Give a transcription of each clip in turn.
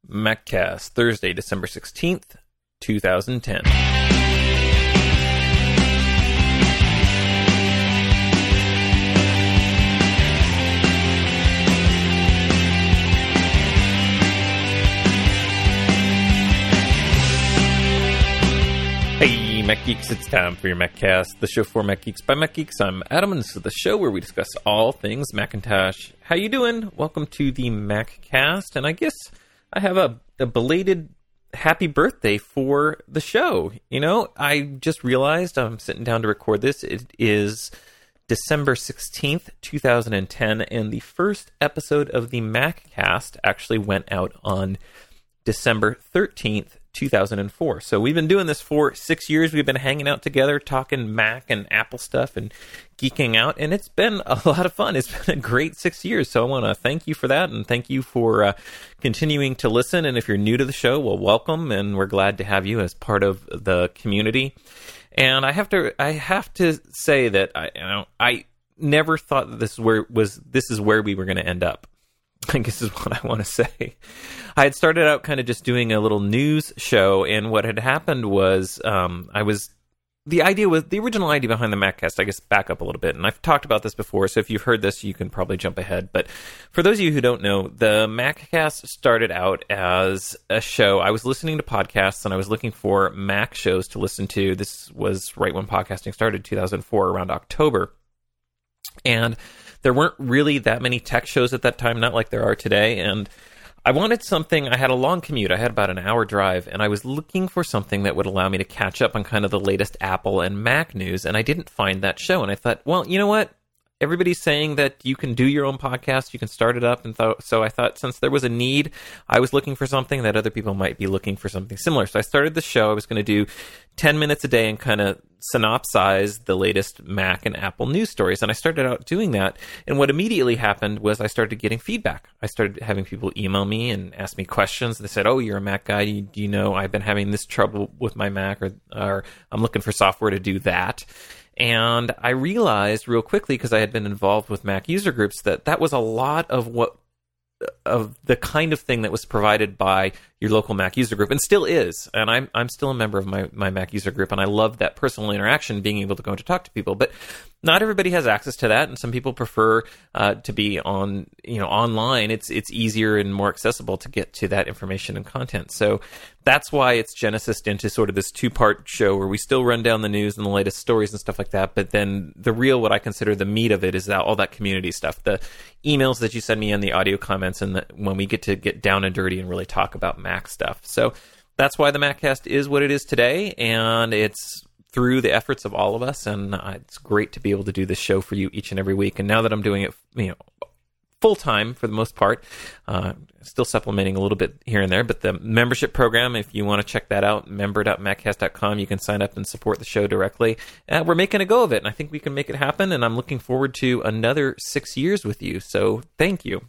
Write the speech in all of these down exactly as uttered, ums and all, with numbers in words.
MacCast, Thursday, December sixteenth, twenty ten. Hey, Mac Geeks, it's time for your MacCast, the show for Mac Geeks by Mac Geeks. I'm Adam, and this is the show where we discuss all things Macintosh. How you doing? Welcome to the MacCast, and I guess I have a, a belated happy birthday for the show. You know, I just realized I'm sitting down to record this. It is December sixteenth, twenty ten, and the first episode of the MacCast actually went out on December thirteenth, two thousand four. So we've been doing this for six years. We've been hanging out together, talking Mac and Apple stuff and geeking out, and it's been a lot of fun. It's been a great six years. So I want to thank you for that, and thank you for uh, continuing to listen. And if you're new to the show, well, welcome, and we're glad to have you as part of the community. And I have to, I have to say that I, you know, I never thought that this where was this is where we were going to end up. I guess is what I want to say. I had started out kind of just doing a little news show, and what had happened was um, I was, the idea was, the original idea behind the MacCast, I guess back up a little bit, and I've talked about this before, so if you've heard this, you can probably jump ahead. But for those of you who don't know, the MacCast started out as a show. I was listening to podcasts, and I was looking for Mac shows to listen to. This was right when podcasting started, two thousand four, around October. And there weren't really that many tech shows at that time, not like there are today, and I wanted something. I had a long commute. I had about an hour drive, and I was looking for something that would allow me to catch up on kind of the latest Apple and Mac news, and I didn't find that show, and I thought, well, you know what? Everybody's saying that you can do your own podcast, you can start it up, and th- so I thought since there was a need, I was looking for something that other people might be looking for something similar. So I started the show. I was going to do ten minutes a day and kind of synopsize the latest Mac and Apple news stories, and I started out doing that, and what immediately happened was I started getting feedback. I started having people email me and ask me questions. They said, oh, you're a Mac guy, do you, do you know I've been having this trouble with my Mac, or, or I'm looking for software to do that. And I realized real quickly, because I had been involved with Mac user groups, that that was a lot of what of the kind of thing that was provided by your local Mac user group, and still is. And I'm I'm still a member of my, my Mac user group, and I love that personal interaction, being able to go and to talk to people. But not everybody has access to that, and some people prefer uh, to be on you know online. It's it's easier and more accessible to get to that information and content. So that's why it's genesised into sort of this two-part show where we still run down the news and the latest stories and stuff like that, but then the real, what I consider the meat of it, is that all that community stuff, the emails that you send me and the audio comments, and the, when we get to get down and dirty and really talk about Mac stuff. So that's why the MacCast is what it is today, and it's through the efforts of all of us, and uh, it's great to be able to do this show for you each and every week. And now that I'm doing it, you know, full-time for the most part, uh, still supplementing a little bit here and there, but the membership program, if you want to check that out, member dot maccast dot com, you can sign up and support the show directly. Uh, we're making a go of it, and I think we can make it happen, and I'm looking forward to another six years with you, so thank you.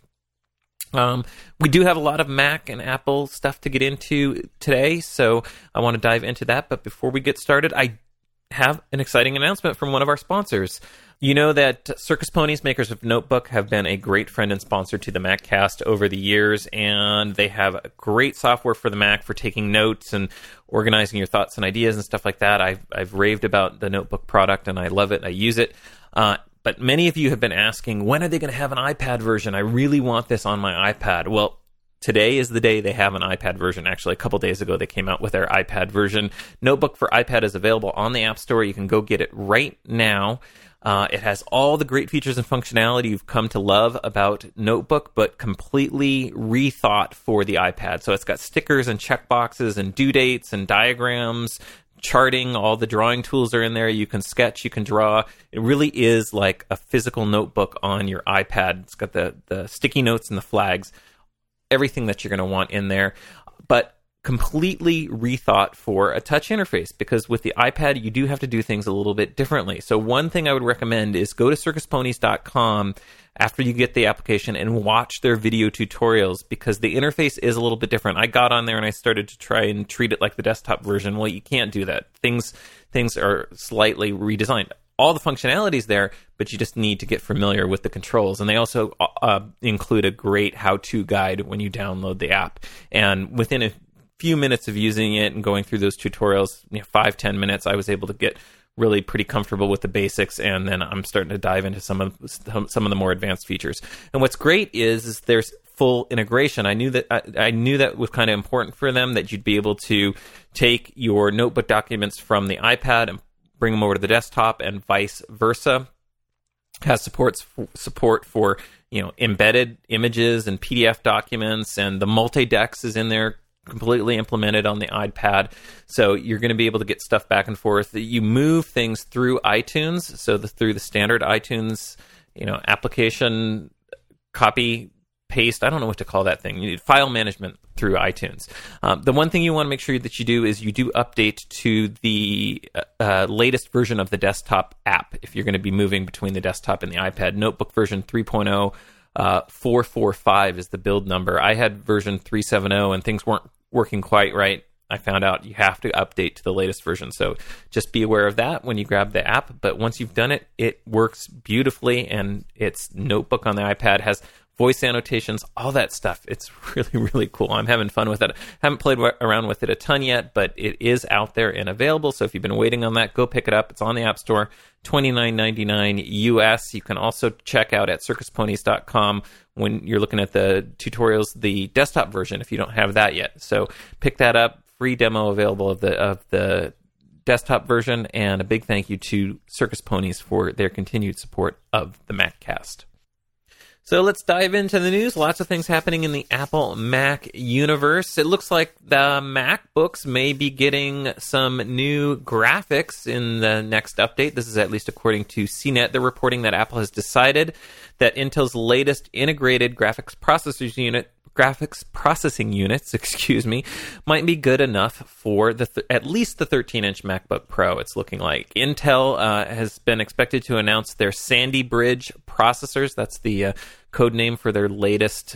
Um, we do have a lot of Mac and Apple stuff to get into today, so I want to dive into that, but before we get started, I have an exciting announcement from one of our sponsors. You know that Circus Ponies, makers of Notebook, have been a great friend and sponsor to the MacCast over the years, and they have great software for the Mac for taking notes and organizing your thoughts and ideas and stuff like that. I've, I've raved about the Notebook product, and I love it. I use it. Uh, but many of you have been asking, when are they going to have an iPad version? I really want this on my iPad. Well, today is the day they have an iPad version. Actually, a couple days ago, they came out with their iPad version. Notebook for iPad is available on the App Store. You can go get it right now. Uh, it has all the great features and functionality you've come to love about Notebook, but completely rethought for the iPad. So it's got stickers and checkboxes and due dates and diagrams, charting, all the drawing tools are in there. You can sketch, you can draw. It really is like a physical notebook on your iPad. It's got the, the sticky notes and the flags, everything that you're going to want in there. But completely rethought for a touch interface, because with the iPad, you do have to do things a little bit differently. So one thing I would recommend is go to circus ponies dot com after you get the application and watch their video tutorials, because the interface is a little bit different. I got on there and I started to try and treat it like the desktop version. Well, you can't do that. Things things are slightly redesigned. all the functionalities there, but you just need to get familiar with the controls. And they also uh, include a great how-to guide when you download the app. And within a few minutes of using it and going through those tutorials, you know, five, ten minutes, I was able to get really pretty comfortable with the basics, and then I'm starting to dive into some of some of the more advanced features. And what's great is, is there's full integration. I knew that I, I knew that was kind of important for them, that you'd be able to take your notebook documents from the iPad and bring them over to the desktop, and vice versa. Has supports support for, you know, embedded images and P D F documents, and the multi-dex is in there, completely implemented on the iPad. So you're going to be able to get stuff back and forth. You move things through iTunes, so the, through the standard iTunes, you know, application copy paste. I don't know what to call that thing. You need file management through iTunes. Um, the one thing you want to make sure that you do is you do update to the uh, latest version of the desktop app if you're going to be moving between the desktop and the iPad. Notebook version three point oh. Uh, four forty-five is the build number. I had version three seventy and things weren't working quite right. I found out you have to update to the latest version. So just be aware of that when you grab the app. But once you've done it, it works beautifully, and its notebook on the iPad has voice annotations, all that stuff. It's really, really cool. I'm having fun with it. Haven't played around with it a ton yet, but it is out there and available. So if you've been waiting on that, go pick it up. It's on the App Store, twenty-nine ninety-nine U S. You can also check out at circus ponies dot com when you're looking at the tutorials, the desktop version, if you don't have that yet. So pick that up. Free demo available of the of the desktop version, and a big thank you to Circus Ponies for their continued support of the MacCast. So let's dive into the news. Lots of things happening in the Apple Mac universe. It looks like the MacBooks may be getting some new graphics in the next update. This is at least according to C net. They're reporting that Apple has decided that Intel's latest integrated graphics processors unit graphics processing units, excuse me, might be good enough for the th- at least the thirteen-inch MacBook Pro. It's looking like Intel uh, has been expected to announce their Sandy Bridge processors. That's the uh, code name for their latest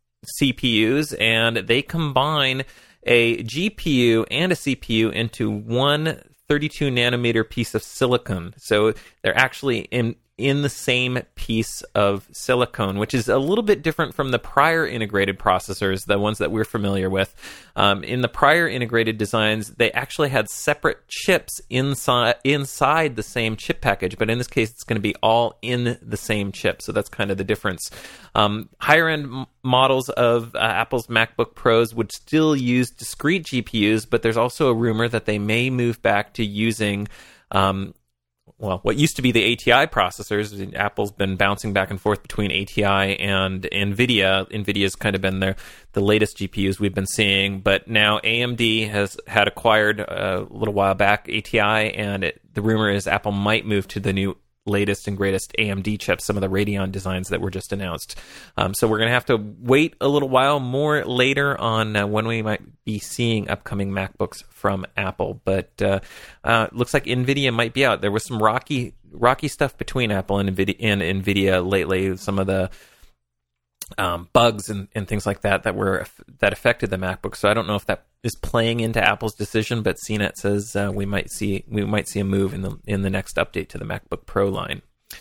C P Us, and they combine a G P U and a C P U into one thirty-two nanometer piece of silicon. So they're actually in in the same piece of silicone, which is a little bit different from the prior integrated processors, the ones that we're familiar with. Um, in the prior integrated designs, they actually had separate chips inside inside the same chip package, but in this case, it's going to be all in the same chip. So that's kind of the difference. Um, higher end m- models of uh, Apple's MacBook Pros would still use discrete G P Us, but there's also a rumor that they may move back to using um, well, what used to be the A T I processors. Apple's been bouncing back and forth between A T I and NVIDIA. NVIDIA's kind of been the, the latest G P Us we've been seeing, but now A M D has had acquired a little while back A T I, and it, the rumor is Apple might move to the new latest and greatest A M D chips, some of the Radeon designs that were just announced. Um, so we're going to have to wait a little while more later on uh, when we might be seeing upcoming MacBooks from Apple. But uh, uh, looks like NVIDIA might be out. There was some rocky rocky stuff between Apple and NVIDIA, and NVIDIA lately. Some of the um, bugs and, and things like that that were that affected the MacBook. So I don't know if that is playing into Apple's decision, but C net says uh, we might see we might see a move in the in the next update to the MacBook Pro line.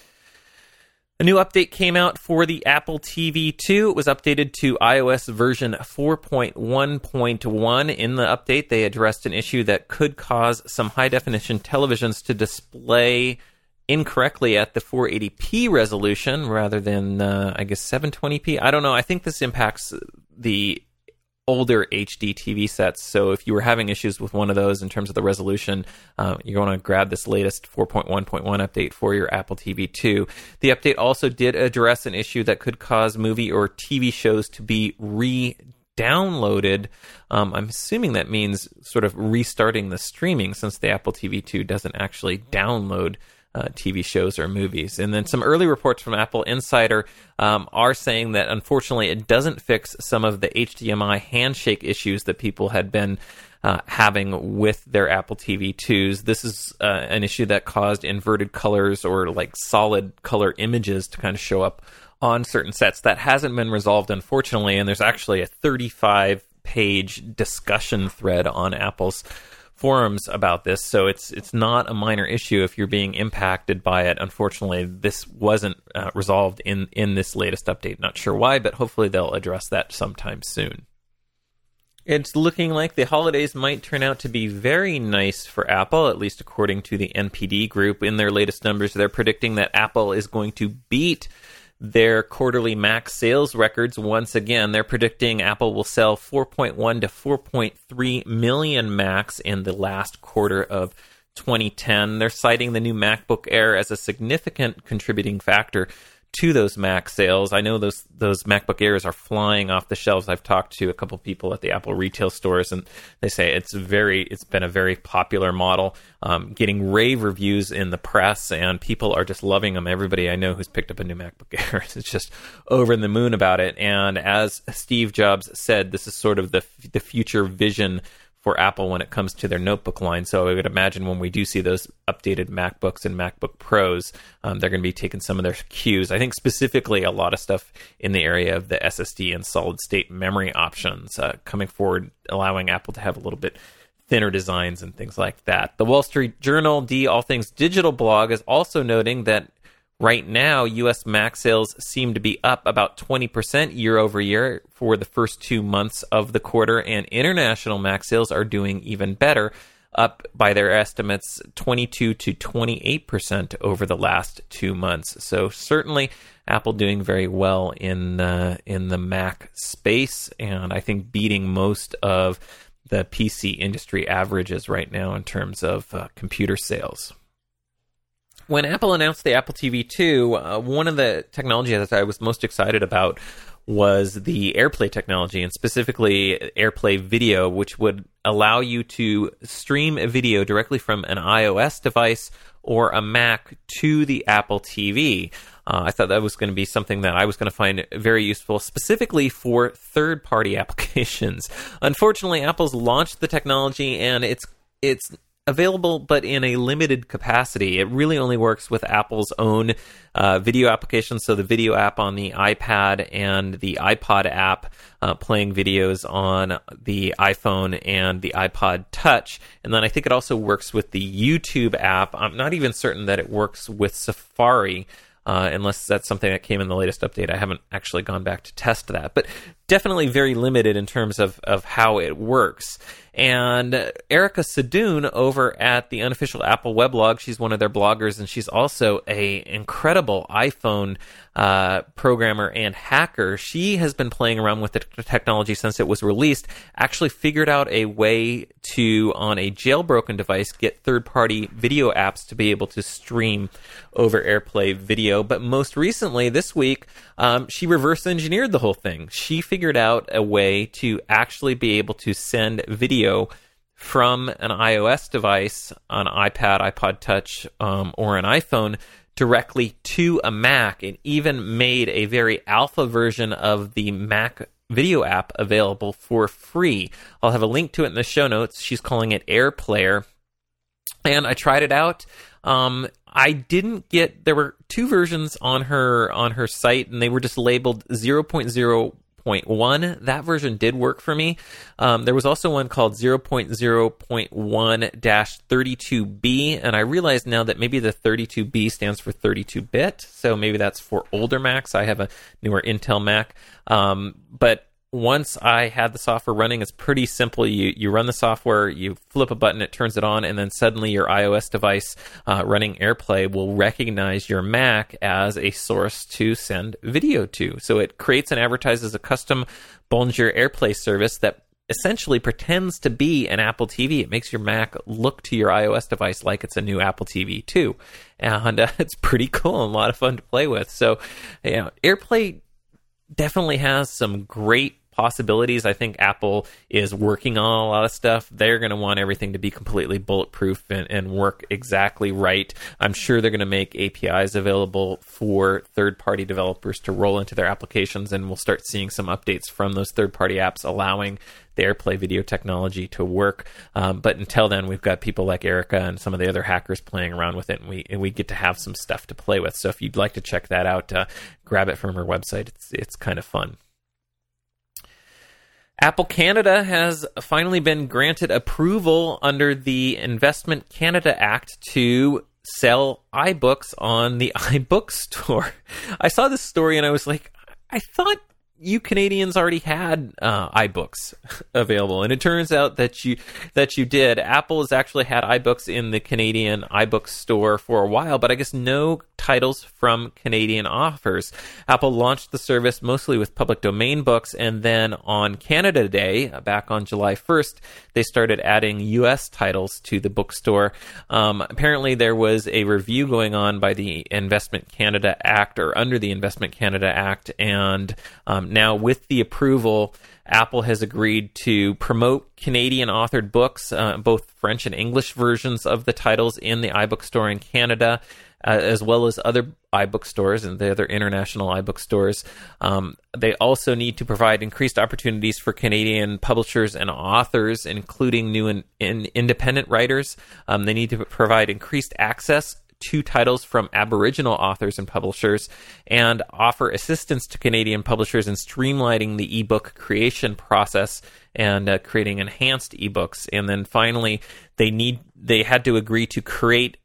A new update came out for the Apple T V two. It was updated to iOS version four point one point one. In the update, they addressed an issue that could cause some high-definition televisions to display incorrectly at the four eighty p resolution rather than, uh, I guess, seven twenty p. I don't know. I think this impacts the older H D T V sets. So if you were having issues with one of those in terms of the resolution, uh, you're going to grab this latest four point one point one update for your Apple T V two. The update also did address an issue that could cause movie or T V shows to be re-downloaded. Um, I'm assuming that means sort of restarting the streaming, since the Apple T V two doesn't actually download Uh, T V shows or movies. And then some early reports from Apple Insider um, are saying that unfortunately it doesn't fix some of the H D M I handshake issues that people had been uh, having with their Apple T V twos. This is uh, an issue that caused inverted colors or like solid color images to kind of show up on certain sets. That hasn't been resolved, unfortunately, and there's actually a thirty-five page discussion thread on Apple's forums about this, so it's it's not a minor issue if you're being impacted by it. Unfortunately, this wasn't uh, resolved in, in this latest update. Not sure why, but hopefully they'll address that sometime soon. It's looking like the holidays might turn out to be very nice for Apple, at least according to the N P D group. In their latest numbers, they're predicting that Apple is going to beat their quarterly Mac sales records once again. They're predicting Apple will sell four point one to four point three million Macs in the last quarter of twenty ten. They're citing the new MacBook Air as a significant contributing factor to those Mac sales. I know those those MacBook Airs are flying off the shelves. I've talked to a couple people at the Apple retail stores, and they say it's very it's been a very popular model, um, getting rave reviews in the press, and people are just loving them. Everybody I know who's picked up a new MacBook Air is just over the moon about it. And as Steve Jobs said, this is sort of the the future vision for Apple when it comes to their notebook line. So I would imagine when we do see those updated MacBooks and MacBook Pros, um, they're going to be taking some of their cues. I think specifically a lot of stuff in the area of the S S D and solid-state memory options uh, coming forward, allowing Apple to have a little bit thinner designs and things like that. The Wall Street Journal, the All Things Digital blog, is also noting that right now, U S Mac sales seem to be up about twenty percent year over year for the first two months of the quarter, and international Mac sales are doing even better, up by their estimates twenty-two to twenty-eight percent over the last two months. So certainly Apple doing very well in uh, in the Mac space, and I think beating most of the P C industry averages right now in terms of uh, computer sales. When Apple announced the Apple T V two, uh, one of the technologies that I was most excited about was the AirPlay technology, and specifically AirPlay Video, which would allow you to stream a video directly from an iOS device or a Mac to the Apple T V. Uh, I thought that was going to be something that I was going to find very useful, specifically for third-party applications. Unfortunately, Apple's launched the technology, and it's it's available, but in a limited capacity. It really only works with Apple's own uh, video applications, so the video app on the iPad and the iPod app uh, playing videos on the iPhone and the iPod Touch. And then I think it also works with the YouTube app. I'm not even certain that it works with Safari, Uh, unless that's something that came in the latest update. I haven't actually gone back to test that, but definitely very limited in terms of, of how it works. And uh, Erica Sadoun over at the Unofficial Apple Weblog, she's one of their bloggers, and she's also a incredible iPhone uh, programmer and hacker. She has been playing around with the t- technology since it was released, actually figured out a way to, on a jailbroken device, get third-party video apps to be able to stream over AirPlay Video. But most recently, this week, um, she reverse engineered the whole thing. She figured out a way to actually be able to send video from an iOS device, an iPad, iPod Touch, um, or an iPhone directly to a Mac, and even made a very alpha version of the Mac video app available for free. I'll have a link to it in the show notes. She's calling it AirPlayer, and I tried it out. Um, I didn't get, there were two versions on her on her site, and they were just labeled zero point zero point one. That version did work for me. Um, there was also one called zero point zero point one dash thirty-two B, and I realize now that maybe the thirty-two B stands for thirty-two bit, so maybe that's for older Macs. I have a newer Intel Mac, um, but once I had the software running, it's pretty simple. You you run the software, you flip a button, it turns it on, and then suddenly your iOS device uh, running AirPlay will recognize your Mac as a source to send video to. So it creates and advertises a custom Bollinger AirPlay service that essentially pretends to be an Apple T V. It makes your Mac look to your iOS device like it's a new Apple T V too. And uh, it's pretty cool and a lot of fun to play with. So, you know, AirPlay definitely has some great possibilities. I think Apple is working on a lot of stuff. They're going to want everything to be completely bulletproof and, and work exactly right. I'm sure they're going to make A P Is available for third-party developers to roll into their applications, and we'll start seeing some updates from those third-party apps allowing the AirPlay video technology to work. Um, but until then, we've got people like Erica and some of the other hackers playing around with it, and we and we get to have some stuff to play with. So if you'd like to check that out, uh, grab it from her website. It's it's kind of fun. Apple Canada has finally been granted approval under the Investment Canada Act to sell iBooks on the iBook store. I saw this story and I was like, I thought you Canadians already had uh, iBooks available, and it turns out that you that you did. Apple has actually had iBooks in the Canadian iBook store for a while, but I guess no titles from Canadian authors. Apple launched the service mostly with public domain books, and then on Canada Day, back on July first, they started adding U S titles to the bookstore. Um, apparently, there was a review going on by the Investment Canada Act, or under the Investment Canada Act, and um, now with the approval, Apple has agreed to promote Canadian-authored books, uh, both French and English versions of the titles in the iBook store in Canada, uh, as well as other iBook stores and the other international iBook stores. Um, they also need to provide increased opportunities for Canadian publishers and authors, including new and in, independent writers. Um, they need to provide increased access to titles from Aboriginal authors and publishers, and offer assistance to Canadian publishers in streamlining the ebook creation process and uh, creating enhanced ebooks. And then finally, they need they had to agree to create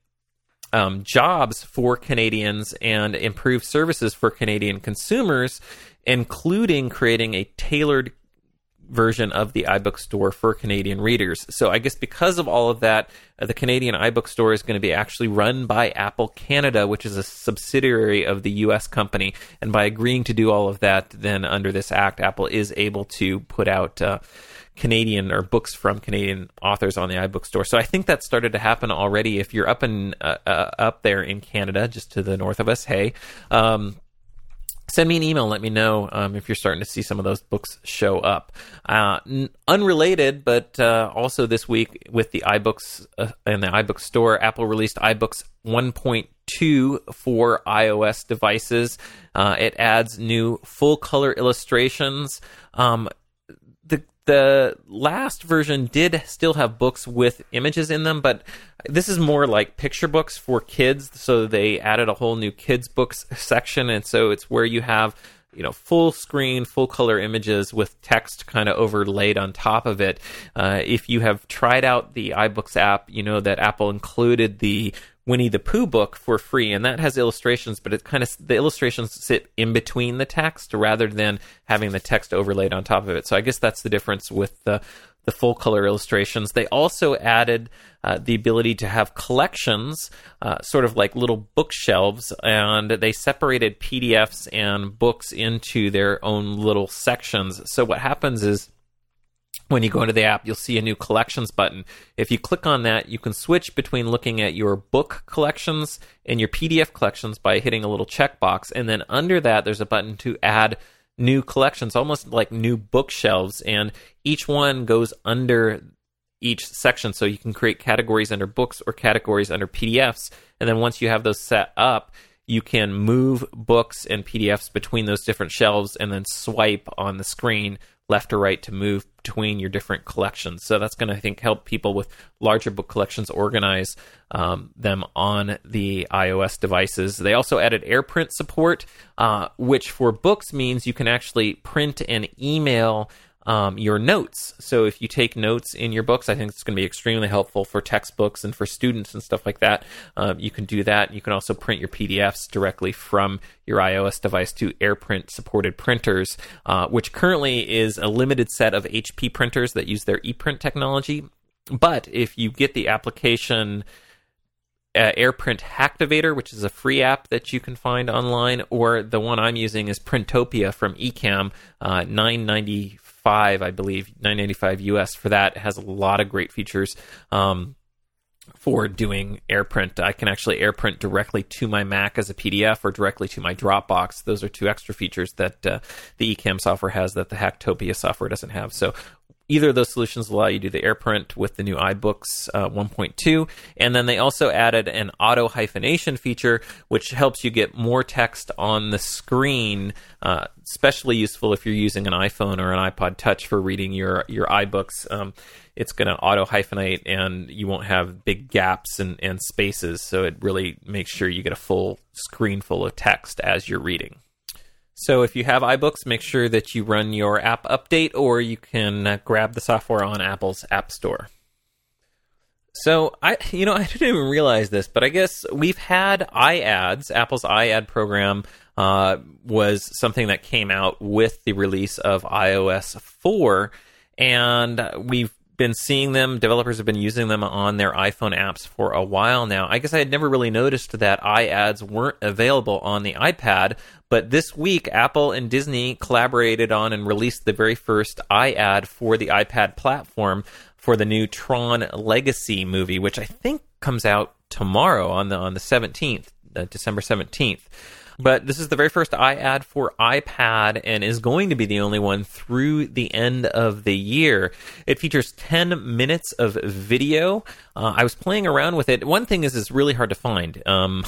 um, jobs for Canadians and improve services for Canadian consumers, including creating a tailored version of the iBook store for Canadian readers. So I guess because of all of that, uh, the Canadian iBook store is going to be actually run by Apple Canada, which is a subsidiary of the U S company. And by agreeing to do all of that, then under this act, Apple is able to put out uh, Canadian or books from Canadian authors on the iBook store. So I think that started to happen already. If you're up in uh, uh, up there in Canada, just to the north of us, hey, um, send me an email. Let me know um, if you're starting to see some of those books show up. Uh, n- unrelated, but uh, also this week with the iBooks uh, and the iBook store, Apple released iBooks one point two for iOS devices. Uh, it adds new full-color illustrations. Um, the The last version did still have books with images in them, but this is more like picture books for kids. So they added a whole new kids books section, and so it's where you have, you know, full screen, full color images with text kind of overlaid on top of it. Uh, if you have tried out the iBooks app, you know that Apple included the Winnie the Pooh book for free, and that has illustrations, but it kind of the illustrations sit in between the text rather than having the text overlaid on top of it. So I guess that's the difference with the the full color illustrations. They also added uh, the ability to have collections, uh, sort of like little bookshelves, and they separated P D Fs and books into their own little sections. So what happens is, when you go into the app, you'll see a new collections button. If you click on that, you can switch between looking at your book collections and your P D F collections by hitting a little checkbox. And then under that, there's a button to add new collections, almost like new bookshelves. And each one goes under each section. So you can create categories under books or categories under P D Fs. And then once you have those set up, you can move books and P D Fs between those different shelves and then swipe on the screen left or right to move between your different collections. So that's going to, I think, help people with larger book collections organize um, them on the iOS devices. They also added AirPrint support, uh, which for books means you can actually print and email Um, your notes. So if you take notes in your books, I think it's going to be extremely helpful for textbooks and for students and stuff like that. Um, you can do that. You can also print your P D Fs directly from your iOS device to AirPrint supported printers, uh, which currently is a limited set of H P printers that use their ePrint technology. But if you get the application Uh, AirPrint Hacktivator, which is a free app that you can find online, or the one I'm using is Printopia from Ecamm, uh, nine ninety-five, I believe, nine ninety-five U S for that. It has a lot of great features um, for doing AirPrint. I can actually AirPrint directly to my Mac as a P D F or directly to my Dropbox. Those are two extra features that uh, the Ecamm software has that the Hacktopia software doesn't have. So either of those solutions allow you to do the AirPrint with the new iBooks uh, one point two. And then they also added an auto hyphenation feature, which helps you get more text on the screen, uh, especially useful if you're using an iPhone or an iPod Touch for reading your, your iBooks. Um, it's going to auto hyphenate, and you won't have big gaps and, and spaces. So it really makes sure you get a full screen full of text as you're reading. So if you have iBooks, make sure that you run your app update, or you can uh, grab the software on Apple's App Store. So, I, you know, I didn't even realize this, but I guess we've had iAds. Apple's iAd program uh, was something that came out with the release of i O S four, and we've been seeing them. Developers have been using them on their iPhone apps for a while now. I guess I had never really noticed that iAds weren't available on the iPad, but this week, Apple and Disney collaborated on and released the very first iAd for the iPad platform for the new Tron Legacy movie, which I think comes out tomorrow on the on the seventeenth, uh, December seventeenth. But this is the very first iAd for iPad and is going to be the only one through the end of the year. It features ten minutes of video. Uh, I was playing around with it. One thing is it's really hard to find. Um,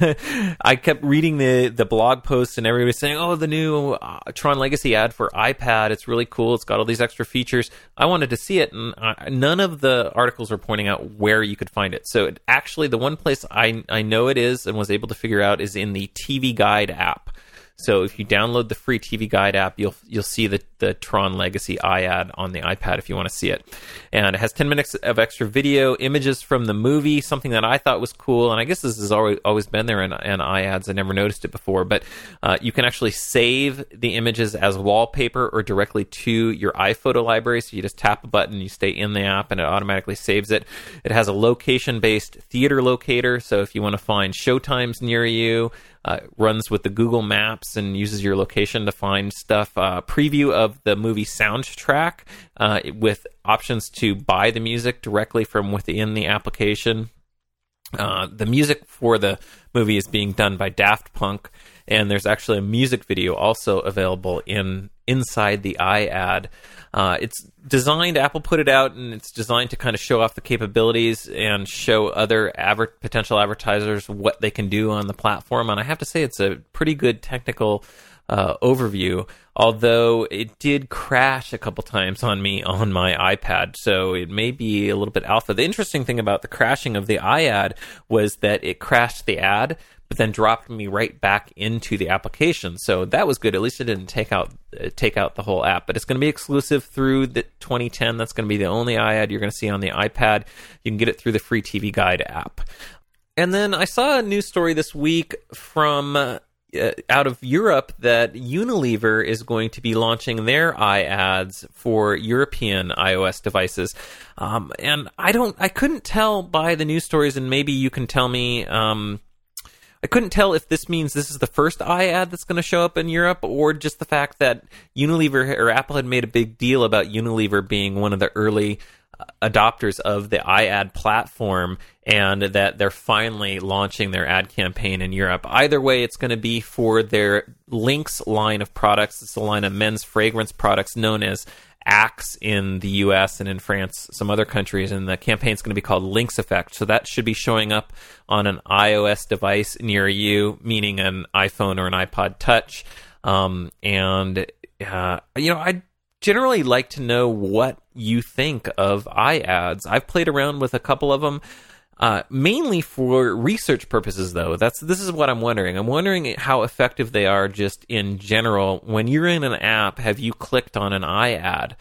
I kept reading the, the blog posts and everybody was saying, oh, the new uh, Tron Legacy ad for iPad. It's really cool. It's got all these extra features. I wanted to see it, and uh, none of the articles were pointing out where you could find it. So it, actually, the one place I, I know it is and was able to figure out is in the T V Guide app. So if you download the free T V Guide app, you'll you'll see the, the Tron Legacy iAd on the iPad if you want to see it. And it has ten minutes of extra video, images from the movie, something that I thought was cool. And I guess this has always, always been there in, in iAds. I never noticed it before. But uh, you can actually save the images as wallpaper or directly to your iPhoto library. So you just tap a button, you stay in the app, and it automatically saves it. It has a location-based theater locator. So if you want to find showtimes near you, Uh, runs with the Google Maps and uses your location to find stuff. Uh, preview of the movie soundtrack uh, with options to buy the music directly from within the application. Uh, the music for the movie is being done by Daft Punk, and there's actually a music video also available in inside the iAd. Uh, it's designed, Apple put it out, and it's designed to kind of show off the capabilities and show other adver- potential advertisers what they can do on the platform. And I have to say, it's a pretty good technical uh, overview, although it did crash a couple times on me on my iPad, so it may be a little bit alpha. The interesting thing about the crashing of the iAd was that it crashed the ad, but then dropped me right back into the application. So that was good. At least it didn't take out uh, take out the whole app. But it's going to be exclusive through the twenty ten. That's going to be the only iAd you're going to see on the iPad. You can get it through the free T V Guide app. And then I saw a news story this week from uh, out of Europe that Unilever is going to be launching their iAds for European iOS devices. Um, and I don't, I couldn't tell by the news stories, and maybe you can tell me. Um, I couldn't tell if this means this is the first iAd that's going to show up in Europe, or just the fact that Unilever or Apple had made a big deal about Unilever being one of the early adopters of the iAd platform, and that they're finally launching their ad campaign in Europe. Either way, it's going to be for their Lynx line of products. It's a line of men's fragrance products known as Axe in the U S and in France, some other countries, and the campaign's going to be called Lynx Effect. So that should be showing up on an iOS device near you, meaning an iPhone or an iPod Touch. Um, and, uh, you know, I generally like to know what you think of iAds. I've played around with a couple of them. Uh, mainly for research purposes, though. That's this is what I'm wondering. I'm wondering how effective they are just in general. When you're in an app, have you clicked on an iAd?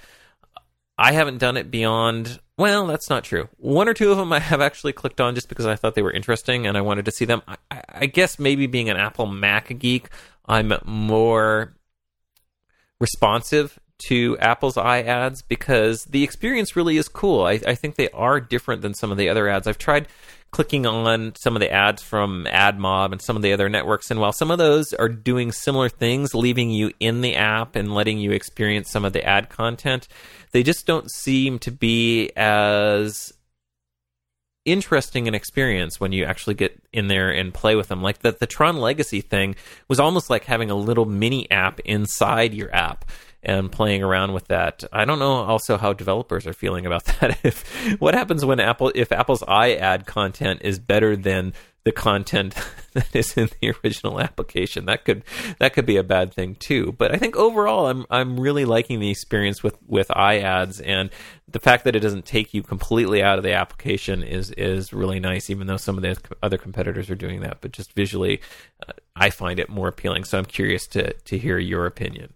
I haven't done it beyond... Well, that's not true. One or two of them I have actually clicked on just because I thought they were interesting and I wanted to see them. I, I guess maybe being an Apple Mac geek, I'm more responsive to Apple's iAds because the experience really is cool. I, I think they are different than some of the other ads. I've tried clicking on some of the ads from AdMob and some of the other networks, and while some of those are doing similar things, leaving you in the app and letting you experience some of the ad content, they just don't seem to be as interesting an experience when you actually get in there and play with them. Like the, the Tron Legacy thing was almost like having a little mini app inside your app. and playing around with that. I don't know also how developers are feeling about that. If what happens when Apple, if Apple's iAd content is better than the content that is in the original application, that could that could be a bad thing too. But I think overall, I'm I'm really liking the experience with with iAds, and the fact that it doesn't take you completely out of the application is is really nice. Even though some of the other competitors are doing that, but just visually, uh, I find it more appealing. So I'm curious to to hear your opinion.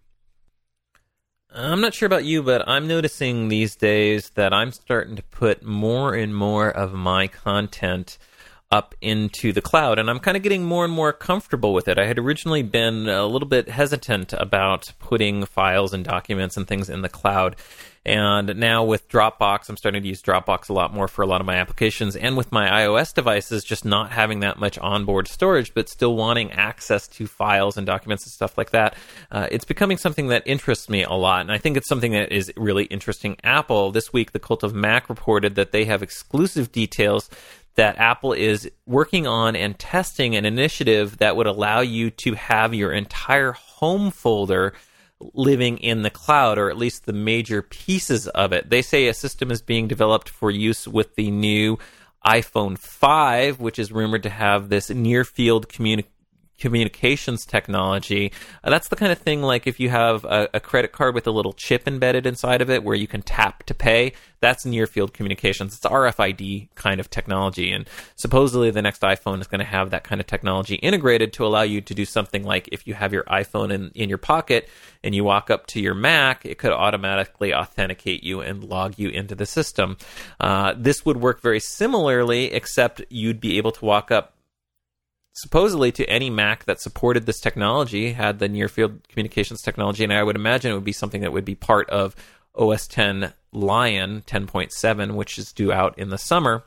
I'm not sure about you, but I'm noticing these days that I'm starting to put more and more of my content up into the cloud, and I'm kind of getting more and more comfortable with it. I had originally been a little bit hesitant about putting files and documents and things in the cloud, and now with Dropbox, I'm starting to use Dropbox a lot more for a lot of my applications, and with my iOS devices, just not having that much onboard storage, but still wanting access to files and documents and stuff like that. Uh, it's becoming something that interests me a lot, and I think it's something that is really interesting. Apple, this week, the Cult of Mac reported that they have exclusive details that Apple is working on and testing an initiative that would allow you to have your entire home folder living in the cloud, or at least the major pieces of it. They say a system is being developed for use with the new iPhone five, which is rumored to have this near-field communi- communications technology. Uh, that's the kind of thing like if you have a, a credit card with a little chip embedded inside of it where you can tap to pay, that's near-field communications. It's R F I D kind of technology, and supposedly the next iPhone is going to have that kind of technology integrated to allow you to do something like if you have your iPhone in, in your pocket and you walk up to your Mac, it could automatically authenticate you and log you into the system. Uh, this would work very similarly, except you'd be able to walk up supposedly to any Mac that supported this technology, had the near-field communications technology, and I would imagine it would be something that would be part of O S X Lion ten point seven, which is due out in the summer,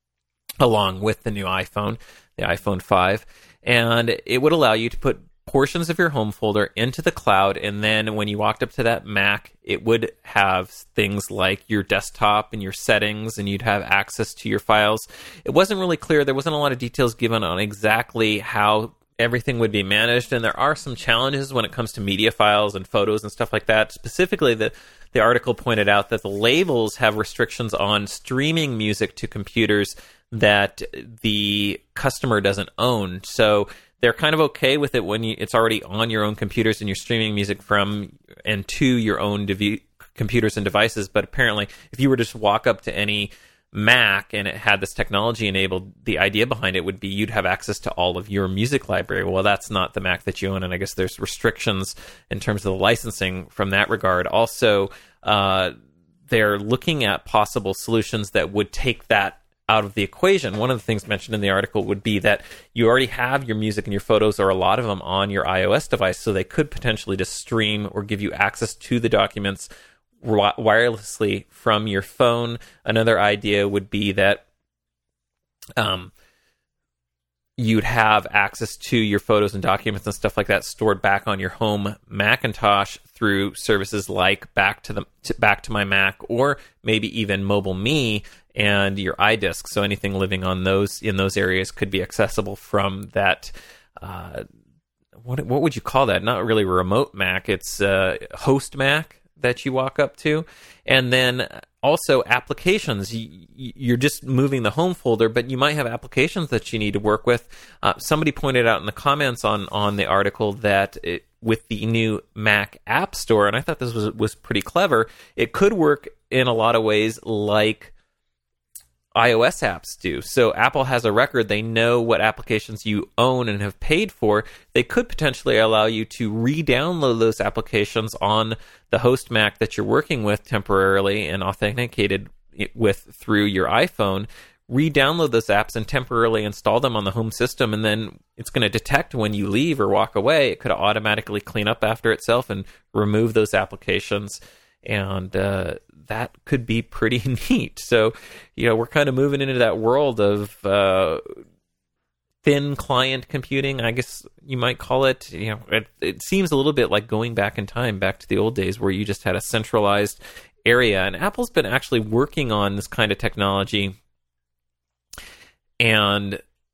along with the new iPhone, the iPhone five, and it would allow you to put portions of your home folder into the cloud, and then when you walked up to that Mac, it would have things like your desktop and your settings, and you'd have access to your files. It wasn't really clear. There wasn't a lot of details given on exactly how everything would be managed, and there are some challenges when it comes to media files and photos and stuff like that. Specifically, the, the article pointed out that the labels have restrictions on streaming music to computers that the customer doesn't own. So they're kind of okay with it when you, it's already on your own computers and you're streaming music from and to your own dev- computers and devices. But apparently, if you were to just walk up to any Mac and it had this technology enabled, the idea behind it would be you'd have access to all of your music library. Well, that's not the Mac that you own, and I guess there's restrictions in terms of the licensing from that regard. Also, uh, they're looking at possible solutions that would take that out of the equation. One of the things mentioned in the article would be that you already have your music and your photos, or a lot of them, on your iOS device, so they could potentially just stream or give you access to the documents wi- wirelessly from your phone. Another idea would be that um, you'd have access to your photos and documents and stuff like that stored back on your home Macintosh through services like Back to the to, Back to My Mac, or maybe even MobileMe and your iDisk. So anything living on those in those areas could be accessible from that. Uh, what what would you call that? Not really a remote Mac. It's a host Mac that you walk up to, and then also applications. You're just moving the home folder, but you might have applications that you need to work with. Uh, somebody pointed out in the comments on on the article that it, with the new Mac App Store, and I thought this was was pretty clever, it could work in a lot of ways like iOS apps do. So Apple has a record. They know what applications you own and have paid for. They could potentially allow you to re-download those applications on the host Mac that you're working with temporarily and authenticated with through your iPhone. Re-download those apps and temporarily install them on the home system, and then it's going to detect when you leave or walk away. It could automatically clean up after itself and remove those applications, and uh, that could be pretty neat. So, you know, we're kind of moving into that world of uh, thin client computing, I guess you might call it. You know, it, it seems a little bit like going back in time, back to the old days where you just had a centralized area. And Apple's been actually working on this kind of technology, and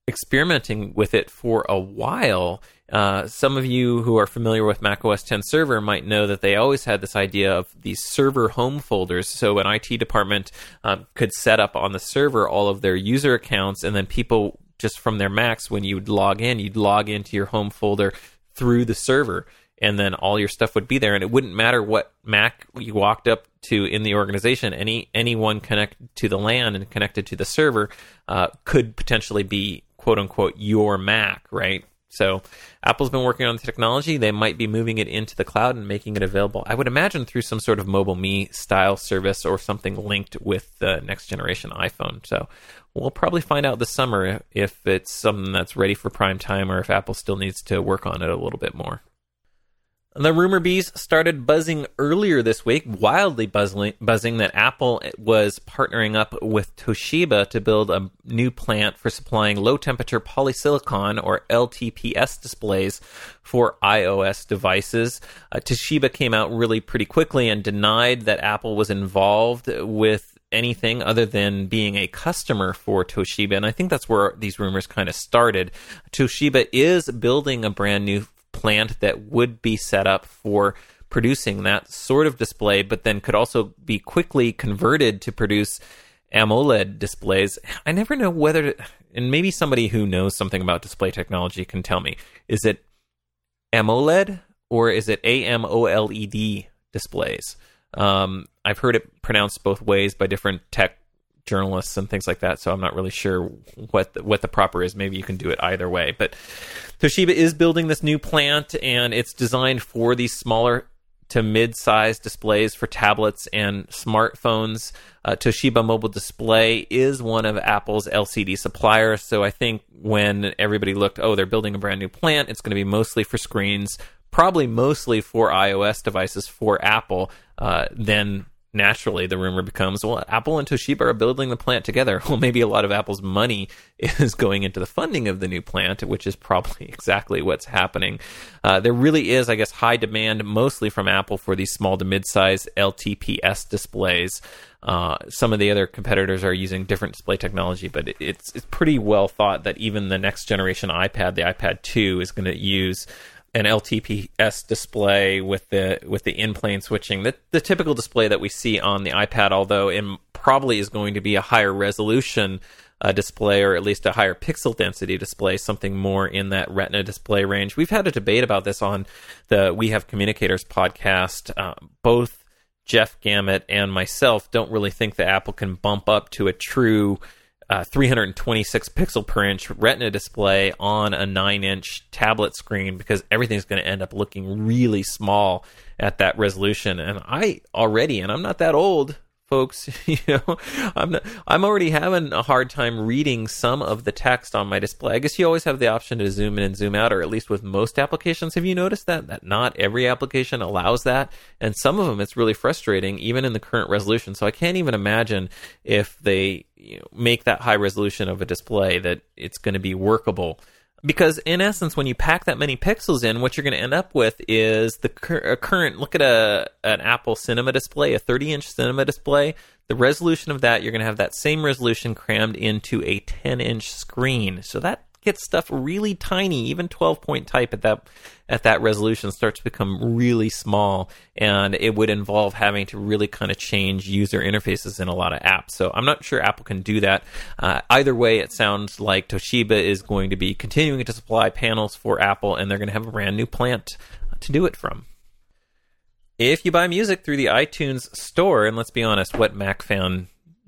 experimenting with it for a while. Uh, some of you who are familiar with Mac O S X Server might know that they always had this idea of these server home folders. So an I T department uh, could set up on the server all of their user accounts, and then people just from their Macs, when you'd log in, you'd log into your home folder through the server, and then all your stuff would be there, and it wouldn't matter what Mac you walked up to in the organization. Any anyone connected to the LAN and connected to the server uh, could potentially be, quote-unquote, your Mac, right? So Apple's been working on the technology. They might be moving it into the cloud and making it available, I would imagine, through some sort of MobileMe style service or something linked with the next generation iPhone. So we'll probably find out this summer if it's something that's ready for prime time or if Apple still needs to work on it a little bit more. The rumor bees started buzzing earlier this week, wildly buzzing, buzzing that Apple was partnering up with Toshiba to build a new plant for supplying low-temperature polysilicon, or L T P S, displays for iOS devices. Uh, Toshiba came out really pretty quickly and denied that Apple was involved with anything other than being a customer for Toshiba, and I think that's where these rumors kind of started. Toshiba is building a brand new plant that would be set up for producing that sort of display, but then could also be quickly converted to produce AMOLED displays. I never know whether to, and maybe somebody who knows something about display technology can tell me, is it AMOLED or is it A M O L E D displays? Um, I've heard it pronounced both ways by different tech journalists and things like that, so I'm not really sure what the, what the proper is. Maybe you can do it either way. But Toshiba is building this new plant, and it's designed for these smaller to mid-sized displays for tablets and smartphones. Uh, Toshiba Mobile Display is one of Apple's L C D suppliers, so I think when everybody looked, oh, they're building a brand new plant, it's going to be mostly for screens, probably mostly for iOS devices for Apple, uh, then naturally, the rumor becomes, well, Apple and Toshiba are building the plant together. Well, maybe a lot of Apple's money is going into the funding of the new plant, which is probably exactly what's happening. Uh, there really is, I guess, high demand, mostly from Apple, for these small to mid-size L T P S displays. Uh, some of the other competitors are using different display technology, but it, it's, it's pretty well thought that even the next generation iPad, the iPad two, is going to use an L T P S display with the with the in-plane switching, the, the typical display that we see on the iPad, although it probably is going to be a higher resolution uh, display, or at least a higher pixel density display, something more in that Retina display range. We've had a debate about this on the We Have Communicators podcast. Uh, both Jeff Gamet and myself don't really think that Apple can bump up to a true Uh, three hundred twenty-six pixel per inch Retina display on a nine inch tablet screen, because everything's going to end up looking really small at that resolution. And I already, and I'm not that old, folks, you know, I'm not, I'm already having a hard time reading some of the text on my display. I guess you always have the option to zoom in and zoom out, or at least with most applications. Have you noticed that? That not every application allows that, and some of them it's really frustrating, even in the current resolution. So I can't even imagine if they, you know, make that high resolution of a display that it's going to be workable. Because in essence, when you pack that many pixels in, what you're going to end up with is the cur- current, look at a an Apple Cinema display, a thirty inch Cinema display. The resolution of that, you're going to have that same resolution crammed into a ten inch screen. So that gets stuff really tiny. Even twelve point type at that at that resolution starts to become really small, and it would involve having to really kind of change user interfaces in a lot of apps. So I'm not sure Apple can do that. Uh, either way, it sounds like Toshiba is going to be continuing to supply panels for Apple, and they're going to have a brand new plant to do it from. If you buy music through the iTunes store, and let's be honest, what Mac fan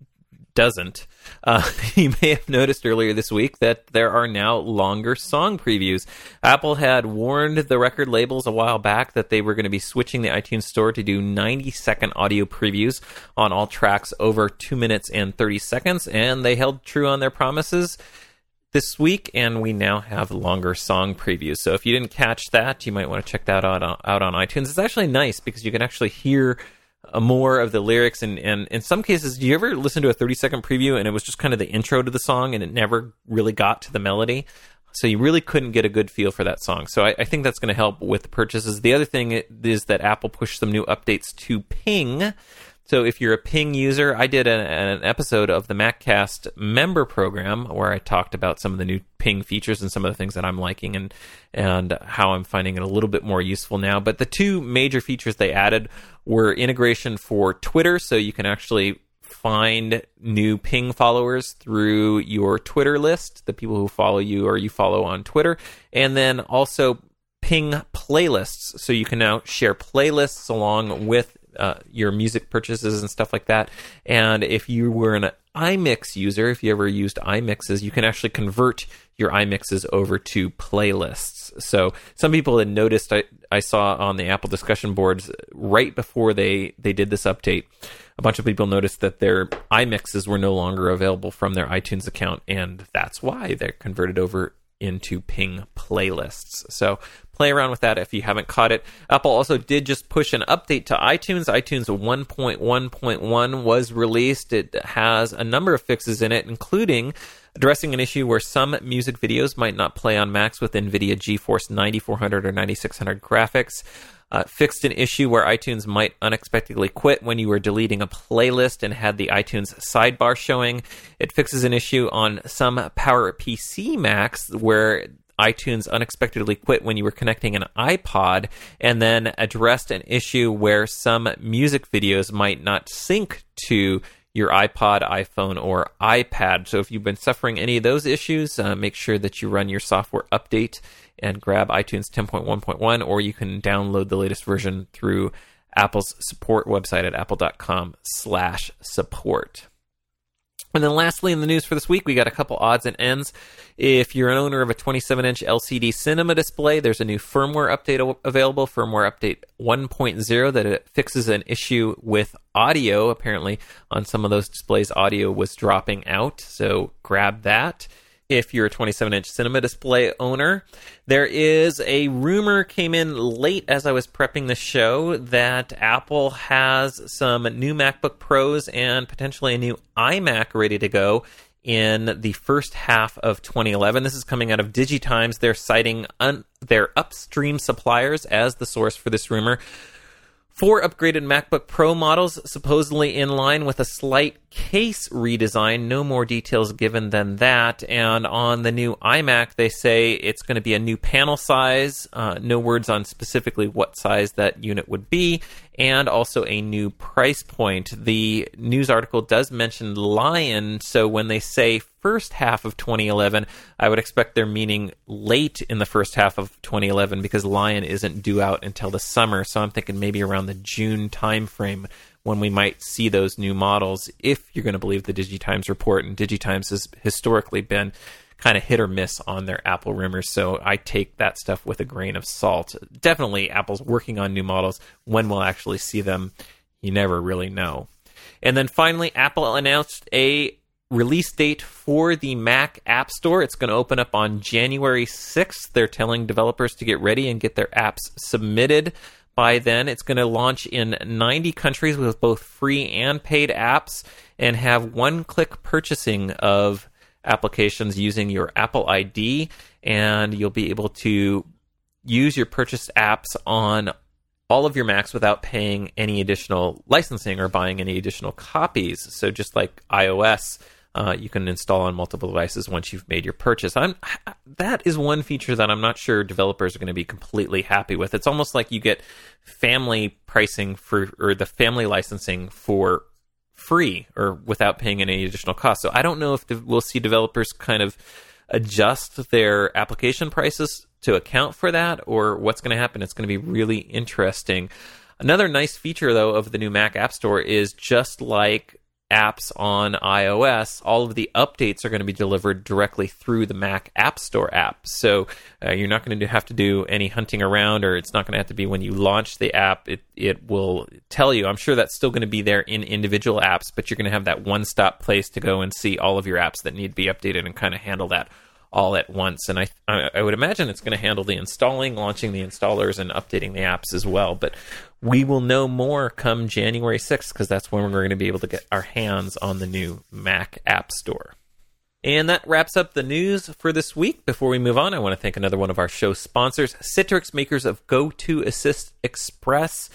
doesn't, uh, you may have noticed earlier this week that there are now longer song previews. Apple had warned the record labels a while back that they were going to be switching the iTunes store to do ninety second audio previews on all tracks over two minutes and thirty seconds, and they held true on their promises this week, and we now have longer song previews. So if you didn't catch that, you might want to check that out on, out on iTunes. It's actually nice because you can actually hear Uh, more of the lyrics, and, and in some cases, do you ever listen to a thirty second preview and it was just kind of the intro to the song and it never really got to the melody? So you really couldn't get a good feel for that song. So I, I think that's going to help with the purchases. The other thing is that Apple pushed some new updates to Ping. So if you're a Ping user, I did a, an episode of the MacCast member program where I talked about some of the new Ping features and some of the things that I'm liking and and how I'm finding it a little bit more useful now. But the two major features they added were integration for Twitter, so you can actually find new Ping followers through your Twitter list, the people who follow you or you follow on Twitter, and then also Ping playlists, so you can now share playlists along with uh, your music purchases and stuff like that. And if you were an iMix user, if you ever used iMixes, you can actually convert your iMixes over to playlists. So some people had noticed, I, I saw on the Apple discussion boards right before they, they did this update, a bunch of people noticed that their iMixes were no longer available from their iTunes account, and that's why they're converted over into Ping playlists. So play around with that if you haven't caught it. Apple also did just push an update to iTunes. iTunes one point one point one was released. It has a number of fixes in it, including addressing an issue where some music videos might not play on Macs with NVIDIA GeForce ninety-four hundred or ninety-six hundred graphics. Uh, fixed an issue where iTunes might unexpectedly quit when you were deleting a playlist and had the iTunes sidebar showing. It fixes an issue on some PowerPC Macs where iTunes unexpectedly quit when you were connecting an iPod, and then addressed an issue where some music videos might not sync to your iPod, iPhone, or iPad. So if you've been suffering any of those issues, uh, make sure that you run your software update and grab iTunes ten point one point one, or you can download the latest version through Apple's support website at apple.com slash support. And then lastly, in the news for this week, we got a couple odds and ends. If you're an owner of a twenty-seven inch L C D cinema display, there's a new firmware update available, firmware update one point oh, that it fixes an issue with audio. Apparently, on some of those displays, audio was dropping out, so grab that. If you're a twenty-seven inch cinema display owner, there is a rumor came in late as I was prepping the show that Apple has some new MacBook Pros and potentially a new iMac ready to go in the first half of twenty eleven. This is coming out of DigiTimes. They're citing un- their upstream suppliers as the source for this rumor. Four upgraded MacBook Pro models, supposedly in line with a slight case redesign. No more details given than that. And on the new iMac, they say it's going to be a new panel size. Uh, no words on specifically what size that unit would be. And also a new price point. The news article does mention Lion, so when they say first half of twenty eleven, I would expect they're meaning late in the first half of twenty eleven because Lion isn't due out until the summer. So I'm thinking maybe around the June timeframe when we might see those new models, if you're going to believe the DigiTimes report. And DigiTimes has historically been kind of hit or miss on their Apple rumors, so I take that stuff with a grain of salt. Definitely, Apple's working on new models. When we'll actually see them, you never really know. And then finally, Apple announced a release date for the Mac App Store. It's going to open up on January sixth. They're telling developers to get ready and get their apps submitted by then. It's going to launch in ninety countries with both free and paid apps and have one-click purchasing of applications using your Apple I D, and you'll be able to use your purchased apps on all of your Macs without paying any additional licensing or buying any additional copies. So just like iOS, uh, you can install on multiple devices once you've made your purchase. I'm, that is one feature that I'm not sure developers are going to be completely happy with. It's almost like you get family pricing for, or the family licensing for free or without paying any additional cost. So I don't know if we'll see developers kind of adjust their application prices to account for that, or what's going to happen. It's going to be really interesting. Another nice feature, though, of the new Mac App Store is just like apps on iOS, all of the updates are going to be delivered directly through the Mac App Store app. So uh, you're not going to have to do any hunting around, or it's not going to have to be when you launch the app. It it will tell you. I'm sure that's still going to be there in individual apps, but you're going to have that one-stop place to go and see all of your apps that need to be updated and kind of handle that all at once. And I I would imagine it's going to handle the installing, launching the installers, and updating the apps as well. But we will know more come January sixth, because that's when we're going to be able to get our hands on the new Mac App Store. And that wraps up the news for this week. Before we move on, I want to thank another one of our show sponsors, Citrix, makers of GoToAssist Express.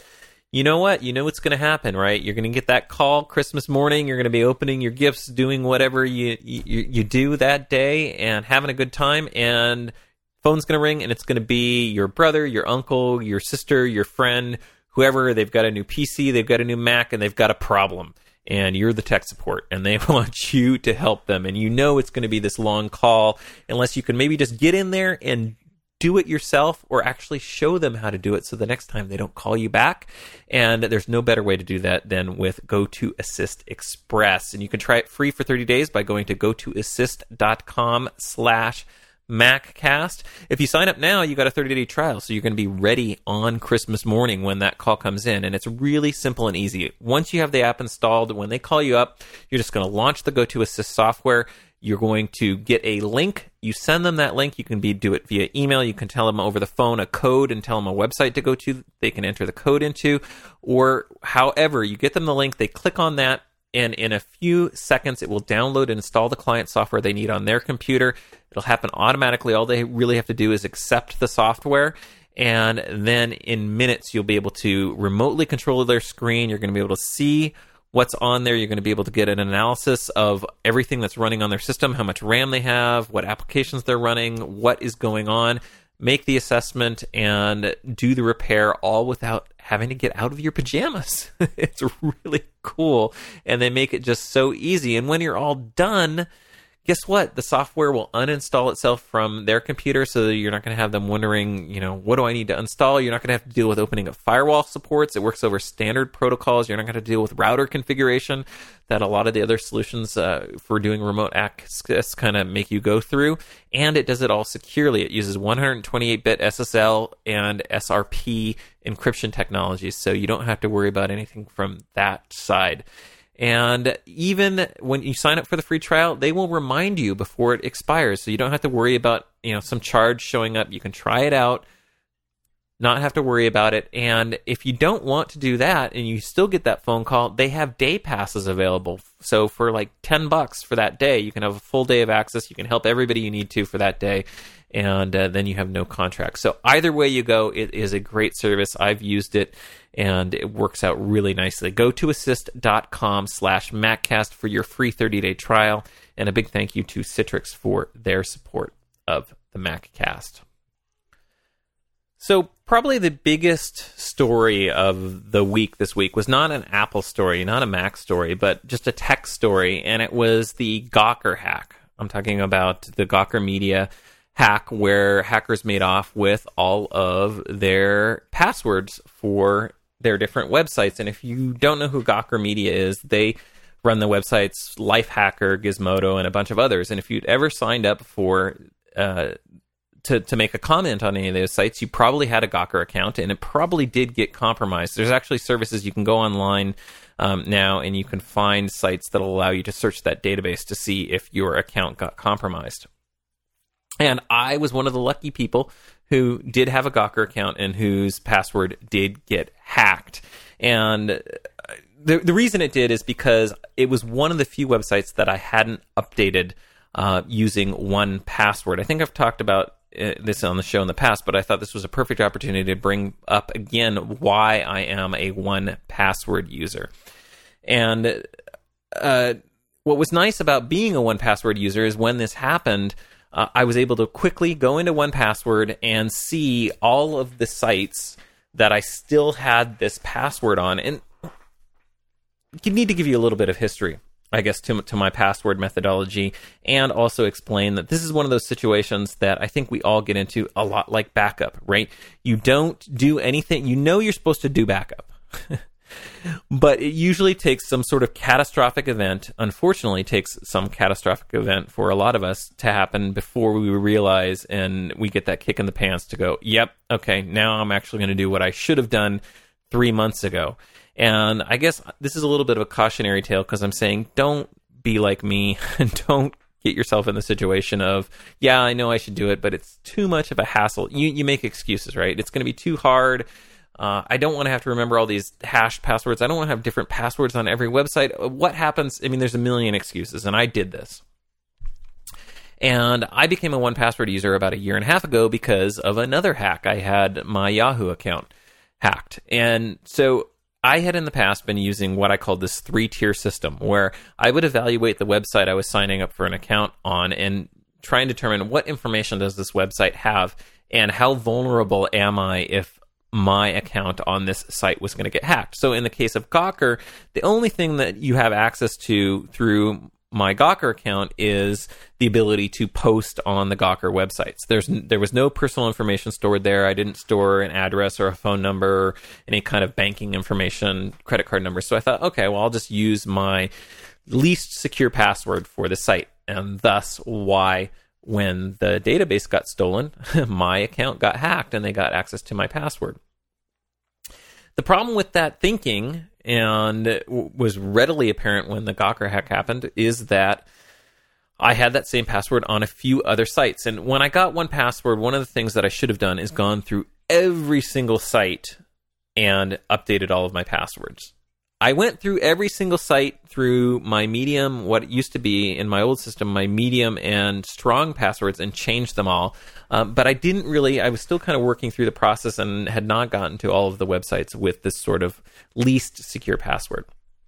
you know what? You know what's going to happen, right? You're going to get that call Christmas morning. You're going to be opening your gifts, doing whatever you, you you do that day, and having a good time. And phone's going to ring, and it's going to be your brother, your uncle, your sister, your friend, whoever. They've got a new P C, they've got a new Mac, and they've got a problem. And you're the tech support, and they want you to help them. And you know it's going to be this long call, unless you can maybe just get in there and do it yourself, or actually show them how to do it so the next time they don't call you back. And there's no better way to do that than with GoToAssist Express. And you can try it free for thirty days by going to gotoassist.com slash MacCast. If you sign up now, you got a thirty-day trial, so you're going to be ready on Christmas morning when that call comes in. And it's really simple and easy. Once you have the app installed, when they call you up, you're just going to launch the GoToAssist software. You're going to get a link. You send them that link. You can be do it via email. You can tell them over the phone a code and tell them a website to go to. They can enter the code into. Or however, you get them the link. They click on that, and in a few seconds, it will download and install the client software they need on their computer. It'll happen automatically. All they really have to do is accept the software. And then in minutes, you'll be able to remotely control their screen. You're going to be able to see what's on there. You're going to be able to get an analysis of everything that's running on their system, how much RAM they have, what applications they're running, what is going on, make the assessment, and do the repair, all without having to get out of your pajamas. It's really cool, and they make it just so easy. And when you're all done, guess what? The software will uninstall itself from their computer, so that you're not going to have them wondering, you know, what do I need to install? You're not going to have to deal with opening up firewall supports. It works over standard protocols. You're not going to deal with router configuration that a lot of the other solutions uh, for doing remote access kind of make you go through. And it does it all securely. It uses one twenty-eight bit S S L and S R P encryption technologies, so you don't have to worry about anything from that side. And even when you sign up for the free trial, they will remind you before it expires. So you don't have to worry about, you know, some charge showing up. You can try it out, not have to worry about it. And if you don't want to do that and you still get that phone call, they have day passes available. So for like ten bucks for that day, you can have a full day of access. You can help everybody you need to for that day. And uh, then you have no contract. So either way you go, it is a great service. I've used it, and it works out really nicely. GoToAssist.com slash MacCast for your free thirty-day trial. And a big thank you to Citrix for their support of the MacCast. So probably the biggest story of the week this week was not an Apple story, not a Mac story, but just a tech story. And it was the Gawker hack. I'm talking about the Gawker Media hack, where hackers made off with all of their passwords for their different websites. And if you don't know who Gawker Media is, they run the websites Lifehacker, Gizmodo, and a bunch of others. And if you'd ever signed up for uh, to, to make a comment on any of those sites, you probably had a Gawker account, and it probably did get compromised. There's actually services you can go online um, now, and you can find sites that will allow you to search that database to see if your account got compromised. And I was one of the lucky people who did have a Gawker account and whose password did get hacked. And the the reason it did is because it was one of the few websites that I hadn't updated uh, using one password. I think I've talked about uh, this on the show in the past, but I thought this was a perfect opportunity to bring up again why I am a one password user. And uh, what was nice about being a one password user is when this happened, Uh, I was able to quickly go into one password and see all of the sites that I still had this password on. And you need to give you a little bit of history, I guess, to, to my password methodology, and also explain that this is one of those situations that I think we all get into a lot like backup, right? You don't do anything. You know you're supposed to do backup. But it usually takes some sort of catastrophic event, unfortunately takes some catastrophic event for a lot of us to happen before we realize and we get that kick in the pants to go, yep, okay, now I'm actually going to do what I should have done three months ago. And I guess this is a little bit of a cautionary tale, because I'm saying don't be like me and don't get yourself in the situation of, yeah, I know I should do it, but it's too much of a hassle. You, you make excuses, right? It's going to be too hard. Uh, I don't want to have to remember all these hashed passwords. I don't want to have different passwords on every website. What happens? I mean, there's a million excuses, and I did this. And I became a one password user about a year and a half ago because of another hack. I had my Yahoo account hacked. And so I had in the past been using what I called this three-tier system, where I would evaluate the website I was signing up for an account on and try and determine what information does this website have and how vulnerable am I if my account on this site was going to get hacked. So in the case of Gawker, the only thing that you have access to through my Gawker account is the ability to post on the Gawker websites. There's there was no personal information stored there. I didn't store an address or a phone number or any kind of banking information, credit card number. So I thought, okay, well, I'll just use my least secure password for the site. And thus why when the database got stolen, my account got hacked and they got access to my password. The problem with that thinking, and it was readily apparent when the Gawker hack happened, is that I had that same password on a few other sites. And when I got one password, one of the things that I should have done is gone through every single site and updated all of my passwords. I went through every single site through my medium, what it used to be in my old system, my medium and strong passwords, and changed them all. Um, but I didn't really, I was still kind of working through the process and had not gotten to all of the websites with this sort of least secure password.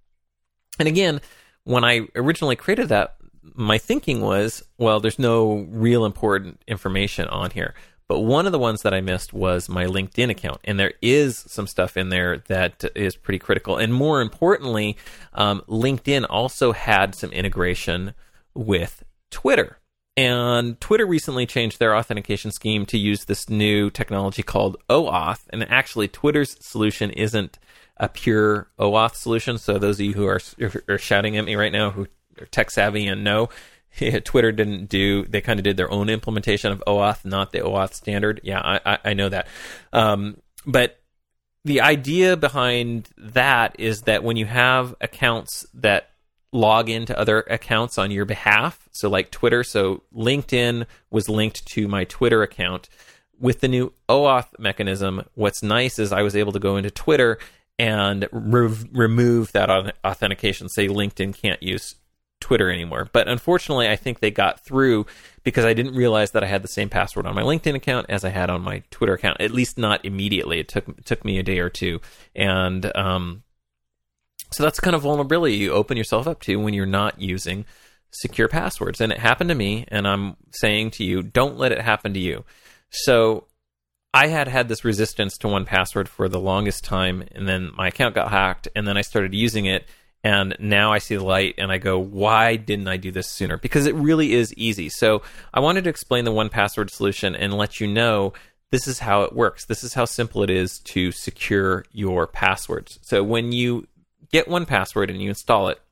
And again, when I originally created that, my thinking was, well, there's no real important information on here. But one of the ones that I missed was my LinkedIn account. And there is some stuff in there that is pretty critical. And more importantly, um, LinkedIn also had some integration with Twitter. And Twitter recently changed their authentication scheme to use this new technology called OAuth. And actually, Twitter's solution isn't a pure OAuth solution. So those of you who are, are shouting at me right now, who are tech savvy and know, yeah, Twitter didn't do, they kind of did their own implementation of OAuth, not the OAuth standard. Yeah, I, I know that. Um, but the idea behind that is that when you have accounts that log into other accounts on your behalf, so like Twitter, so LinkedIn was linked to my Twitter account. With the new OAuth mechanism, what's nice is I was able to go into Twitter and re- remove that authentication, say LinkedIn can't use Twitter anymore. But unfortunately, I think they got through because I didn't realize that I had the same password on my LinkedIn account as I had on my Twitter account, at least not immediately. It took it took me a day or two. And um, so that's kind of vulnerability you open yourself up to when you're not using secure passwords. And it happened to me, and I'm saying to you, don't let it happen to you. So I had had this resistance to one password for the longest time, and then my account got hacked, and then I started using it. And now I see the light and I go, why didn't I do this sooner? Because it really is easy. So I wanted to explain the one password solution and let you know this is how it works. This is how simple it is to secure your passwords. So when you get one password and you install it,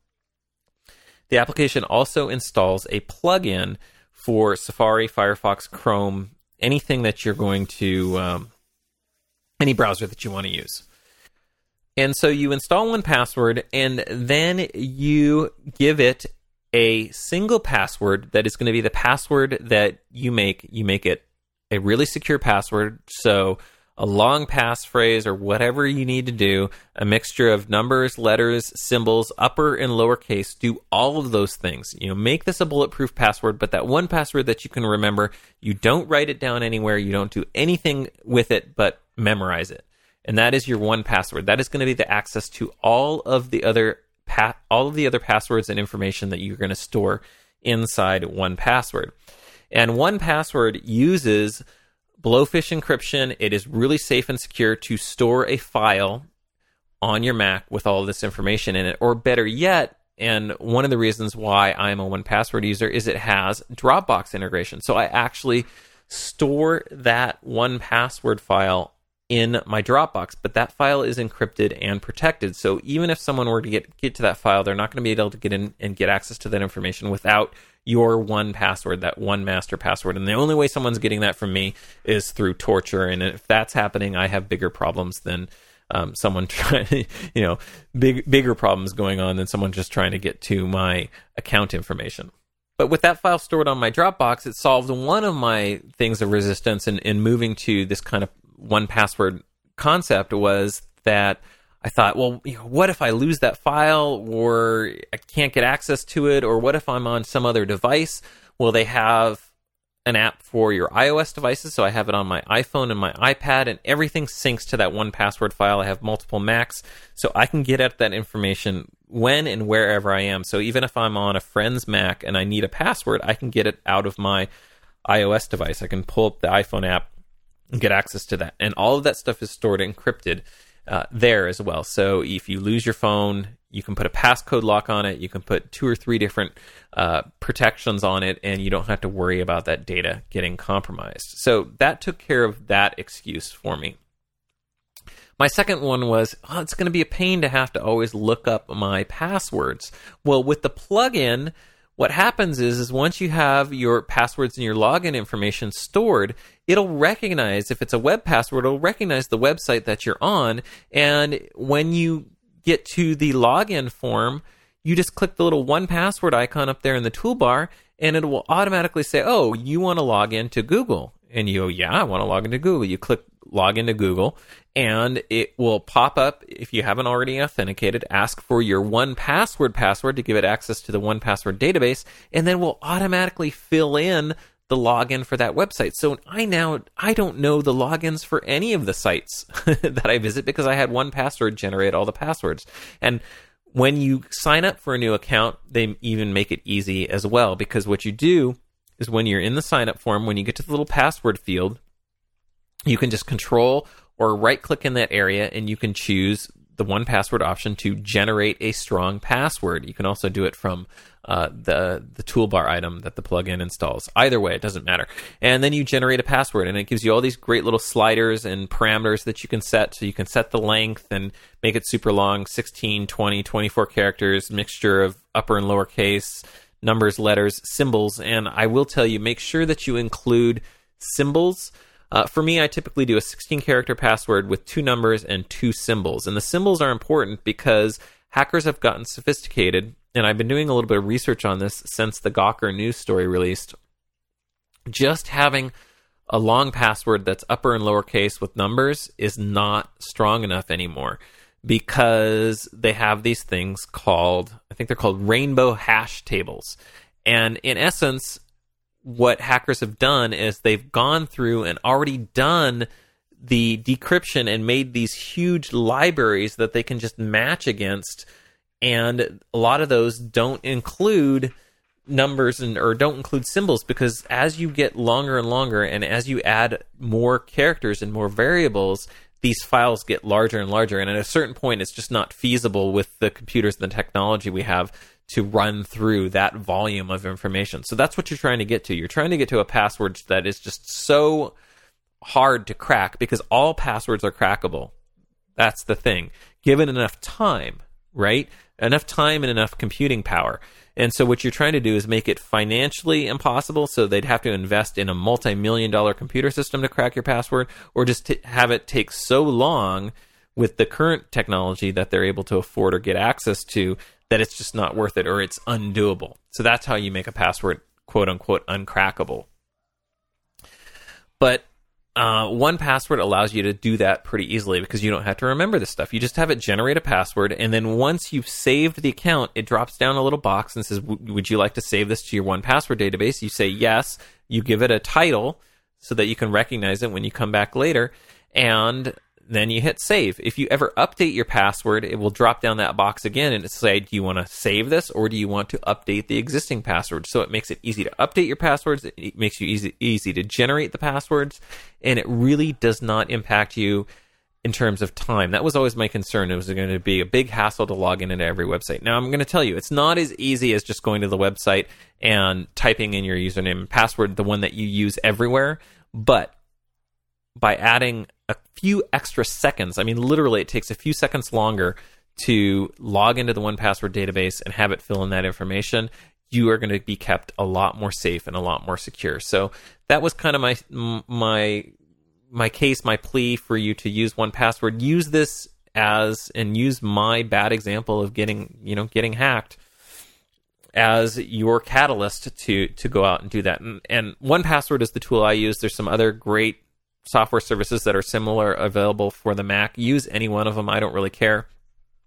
the application also installs a plugin for Safari, Firefox, Chrome, anything that you're going to, um, any browser that you want to use. And so you install one password, and then you give it a single password that is going to be the password that you make. You make it a really secure password, so a long passphrase or whatever you need to do, a mixture of numbers, letters, symbols, upper and lowercase, do all of those things. You know, make this a bulletproof password, but that one password that you can remember, you don't write it down anywhere, you don't do anything with it but memorize it. And that is your one password. That is going to be the access to all of the other pa- all of the other passwords and information that you're going to store inside one password. And one password uses Blowfish encryption. It is really safe and secure to store a file on your Mac with all of this information in it. Or better yet, and one of the reasons why I'm a one password user is it has Dropbox integration. So I actually store that one password file in my Dropbox, but that file is encrypted and protected. So even if someone were to get, get to that file, they're not going to be able to get in and get access to that information without your one password, that one master password. And the only way someone's getting that from me is through torture. And if that's happening, I have bigger problems than um, someone trying, you know, big, bigger problems going on than someone just trying to get to my account information. But with that file stored on my Dropbox, it solved one of my things of resistance in, in moving to this kind of one password concept was that I thought, well, you know, what if I lose that file or I can't get access to it? Or what if I'm on some other device? Well, they have an app for your iOS devices, so I have it on my iPhone and my iPad, and everything syncs to that one password file. I have multiple Macs, so I can get at that information when and wherever I am. So even if I'm on a friend's Mac and I need a password, I can get it out of my iOS device. I can pull up the iPhone app and get access to that. And all of that stuff is stored encrypted uh, there as well. So if you lose your phone, you can put a passcode lock on it. You can put two or three different uh, protections on it, and you don't have to worry about that data getting compromised. So that took care of that excuse for me. My second one was, oh, it's going to be a pain to have to always look up my passwords. Well, with the plugin, what happens is, is once you have your passwords and your login information stored, it'll recognize, if it's a web password, it'll recognize the website that you're on, and when you get to the login form, you just click the little one password icon up there in the toolbar, and it will automatically say, oh, you want to log into Google. And you go, yeah, I want to log into Google. You click log into Google, and it will pop up, if you haven't already authenticated, ask for your one password password to give it access to the one password database, and then will automatically fill in the login for that website. So I now, I don't know the logins for any of the sites that I visit because I had one password generate all the passwords. And when you sign up for a new account, they even make it easy as well, because what you do is when you're in the sign up form, when you get to the little password field, you can just control or right click in that area, and you can choose the one password option to generate a strong password. You can also do it from uh, the the toolbar item that the plugin installs. Either way, it doesn't matter. And then you generate a password, and it gives you all these great little sliders and parameters that you can set. So you can set the length and make it super long, sixteen, twenty, twenty-four characters, mixture of upper and lower case, numbers, letters, symbols. And I will tell you, make sure that you include symbols. Uh, for me, I typically do a sixteen-character password with two numbers and two symbols. And the symbols are important because hackers have gotten sophisticated, and I've been doing a little bit of research on this since the Gawker news story released. Just having a long password that's upper and lowercase with numbers is not strong enough anymore, because they have these things called, I think they're called rainbow hash tables. And in essence, what hackers have done is they've gone through and already done the decryption and made these huge libraries that they can just match against, and a lot of those don't include numbers and or don't include symbols, because as you get longer and longer and as you add more characters and more variables, these files get larger and larger, and at a certain point it's just not feasible with the computers and the technology we have to run through that volume of information. So that's what you're trying to get to. You're trying to get to a password that is just so hard to crack, because all passwords are crackable. That's the thing. Given enough time, right? Enough time and enough computing power. And so what you're trying to do is make it financially impossible, so they'd have to invest in a multi-million dollar computer system to crack your password, or just t- have it take so long with the current technology that they're able to afford or get access to that it's just not worth it, or it's undoable. So that's how you make a password, quote unquote, uncrackable. But uh, one password allows you to do that pretty easily, because you don't have to remember this stuff. You just have it generate a password, and then once you've saved the account, it drops down a little box and says, would you like to save this to your one password database? You say yes. You give it a title so that you can recognize it when you come back later, and then you hit save. If you ever update your password, it will drop down that box again and say, do you want to save this, or do you want to update the existing password? So it makes it easy to update your passwords. It makes you easy, easy to generate the passwords, and it really does not impact you in terms of time. That was always my concern. It was going to be a big hassle to log in into every website. Now, I'm going to tell you, it's not as easy as just going to the website and typing in your username and password, the one that you use everywhere. But by adding a few extra seconds, I mean, literally it takes a few seconds longer to log into the one password database and have it fill in that information, you are going to be kept a lot more safe and a lot more secure. So that was kind of my my my case, my plea for you to use one password. Use this as, and use my bad example of getting, you know, getting hacked as your catalyst to to go out and do that. And, and one password is the tool I use. There's some other great software services that are similar available for the Mac. Use any one of them. I don't really care.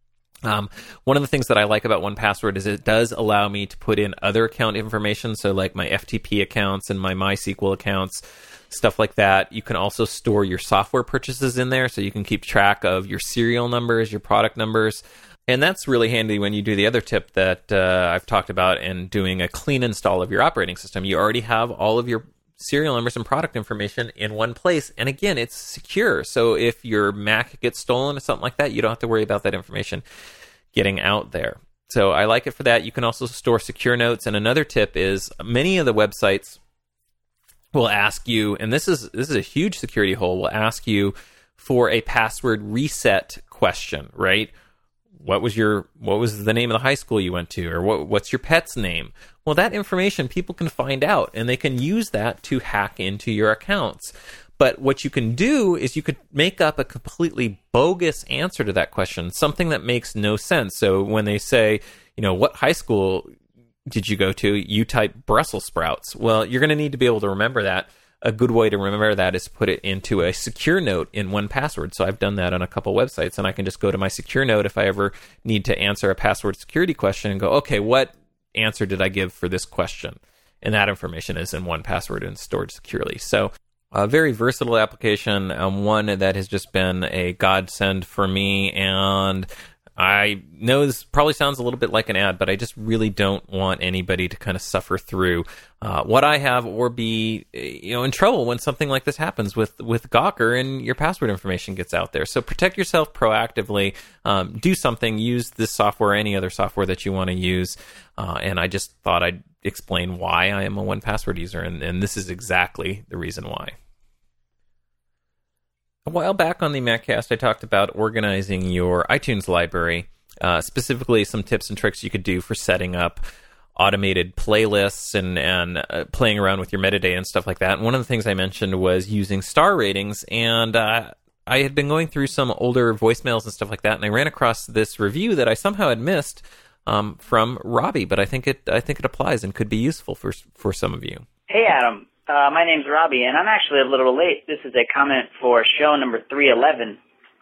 Um, one of the things that I like about one Password is it does allow me to put in other account information, so like my F T P accounts and my MySQL accounts, stuff like that. You can also store your software purchases in there, so you can keep track of your serial numbers, your product numbers. And that's really handy when you do the other tip that uh, I've talked about in doing a clean install of your operating system. You already have all of your serial numbers and product information in one place. And again, it's secure. So if your Mac gets stolen or something like that, you don't have to worry about that information getting out there. So I like it for that. You can also store secure notes. And another tip is many of the websites will ask you, and this is this is a huge security hole, will ask you for a password reset question, right? What was your what was the name of the high school you went to, or what what's your pet's name? Well, that information people can find out, and they can use that to hack into your accounts. But what you can do is you could make up a completely bogus answer to that question, something that makes no sense. So when they say, you know, what high school did you go to? You type Brussels sprouts. Well, you're going to need to be able to remember that. A good way to remember that is put it into a secure note in one Password. So I've done that on a couple websites, and I can just go to my secure note if I ever need to answer a password security question and go, okay, what answer did I give for this question? And that information is in one Password and stored securely. So a very versatile application, um, one that has just been a godsend for me. And I know this probably sounds a little bit like an ad, but I just really don't want anybody to kind of suffer through uh, what I have or be, you know, in trouble when something like this happens with, with Gawker and your password information gets out there. So protect yourself proactively. Um, do something. Use this software or any other software that you want to use. Uh, and I just thought I'd explain why I am a one Password user, and, and this is exactly the reason why. A while back on the MacCast, I talked about organizing your iTunes library, uh, specifically some tips and tricks you could do for setting up automated playlists and, and uh, playing around with your metadata and stuff like that. And one of the things I mentioned was using star ratings, and uh, I had been going through some older voicemails and stuff like that, and I ran across this review that I somehow had missed um, from Robbie, but I think it I think it applies and could be useful for for some of you. Hey, Adam. Uh, my name's Robbie, and I'm actually a little late. This is a comment for show number three eleven.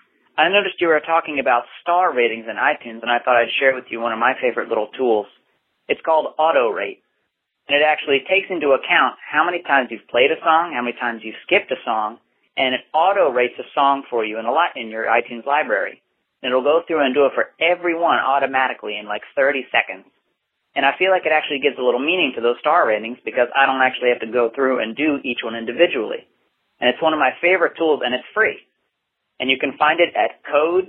I noticed you were talking about star ratings in iTunes, and I thought I'd share with you one of my favorite little tools. It's called AutoRate, and it actually takes into account how many times you've played a song, how many times you've skipped a song, and it auto-rates a song for you in, a li- in your iTunes library. And it'll go through and do it for every one automatically in like thirty seconds. And I feel like it actually gives a little meaning to those star ratings because I don't actually have to go through and do each one individually. And it's one of my favorite tools, and it's free. And you can find it at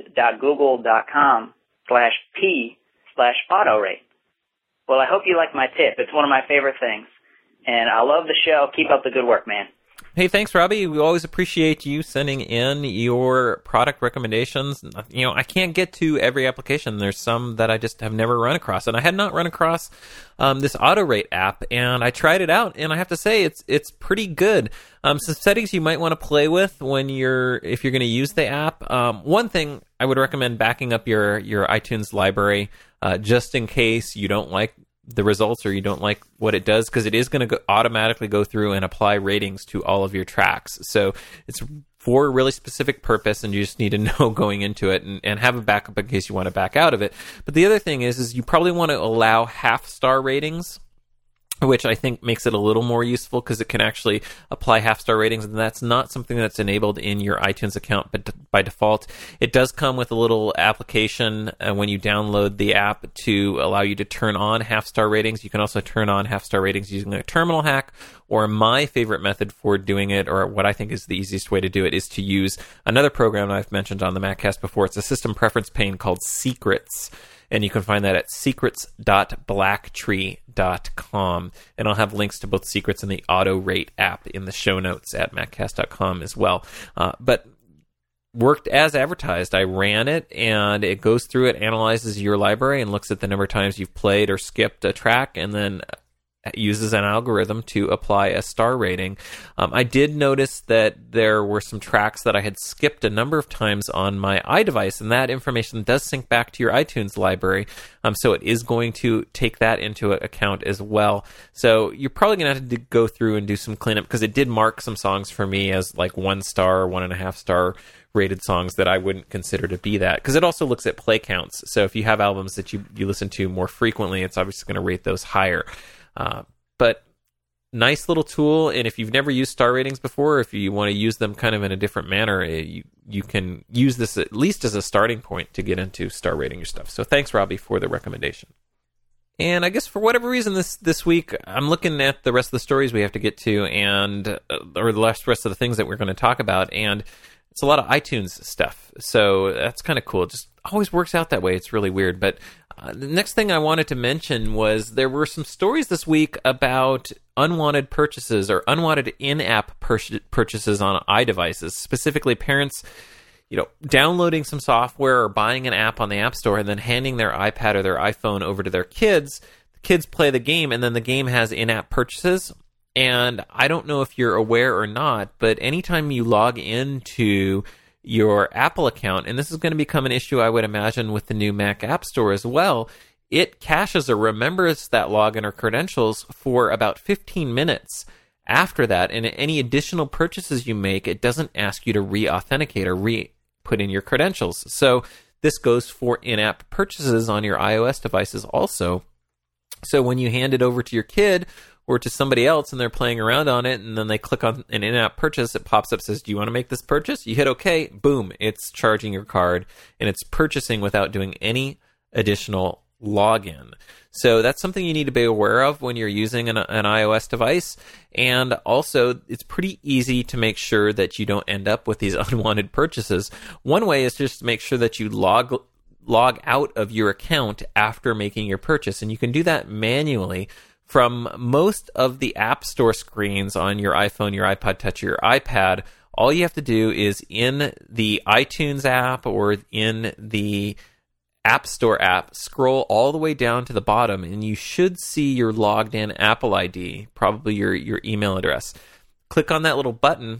code.google.com slash p slash autorate. Well, I hope you like my tip. It's one of my favorite things. And I love the show. Keep up the good work, man. Hey, thanks, Robbie. We always appreciate you sending in your product recommendations. You know, I can't get to every application. There's some that I just have never run across, and I had not run across um, this AutoRate app, and I tried it out, and I have to say it's it's pretty good. Um, some settings you might want to play with when you're if you're going to use the app. Um, one thing I would recommend backing up your your iTunes library uh, just in case you don't like the results or you don't like what it does, because it is going to automatically go through and apply ratings to all of your tracks. So it's for a really specific purpose, and you just need to know going into it and, and have a backup in case you want to back out of it. But the other thing is, is you probably want to allow half star ratings, which I think makes it a little more useful because it can actually apply half-star ratings, and that's not something that's enabled in your iTunes account but by default. It does come with a little application uh, when you download the app to allow you to turn on half-star ratings. You can also turn on half-star ratings using a terminal hack, or my favorite method for doing it, or what I think is the easiest way to do it, is to use another program I've mentioned on the MacCast before. It's a system preference pane called Secrets. And you can find that at secrets dot blacktree dot com. And I'll have links to both Secrets and the AutoRate app in the show notes at maccast dot com as well. Uh, but worked as advertised. I ran it, and it goes through it, analyzes your library, and looks at the number of times you've played or skipped a track, and then uses an algorithm to apply a star rating. Um, I did notice that there were some tracks that I had skipped a number of times on my iDevice, and that information does sync back to your iTunes library, um, so it is going to take that into account as well. So you're probably going to have to go through and do some cleanup, because it did mark some songs for me as like one star or one and a half star rated songs that I wouldn't consider to be that, because it also looks at play counts. So if you have albums that you, you listen to more frequently, it's obviously going to rate those higher. Uh, but nice little tool, and if you've never used star ratings before, if you want to use them kind of in a different manner, you, you can use this at least as a starting point to get into star rating your stuff. So thanks, Robbie, for the recommendation. And I guess for whatever reason this, this week, I'm looking at the rest of the stories we have to get to, and uh, or the rest of the things that we're going to talk about, and it's a lot of iTunes stuff. So that's kind of cool. It just always works out that way. It's really weird. But uh, the next thing I wanted to mention was there were some stories this week about unwanted purchases or unwanted in-app pur- purchases on iDevices, specifically parents, you know, downloading some software or buying an app on the App Store and then handing their iPad or their iPhone over to their kids. The kids play the game, and then the game has in-app purchases. And I don't know if you're aware or not, but anytime you log into your Apple account, and this is going to become an issue, I would imagine, with the new Mac App Store as well, it caches or remembers that login or credentials for about fifteen minutes after that. And any additional purchases you make, it doesn't ask you to re-authenticate or re-put in your credentials. So this goes for in-app purchases on your iOS devices also. So when you hand it over to your kid or to somebody else and they're playing around on it, and then they click on an in-app purchase, it pops up, says, do you want to make this purchase? You hit OK, boom, it's charging your card, and it's purchasing without doing any additional login. So that's something you need to be aware of when you're using an, an iOS device. And also, it's pretty easy to make sure that you don't end up with these unwanted purchases. One way is just to make sure that you log log out of your account after making your purchase, and you can do that manually from most of the App Store screens on your iPhone, your iPod Touch, or your iPad. All you have to do is in the iTunes app or in the App Store app, scroll all the way down to the bottom, and you should see your logged in Apple I D, probably your, your email address. Click on that little button,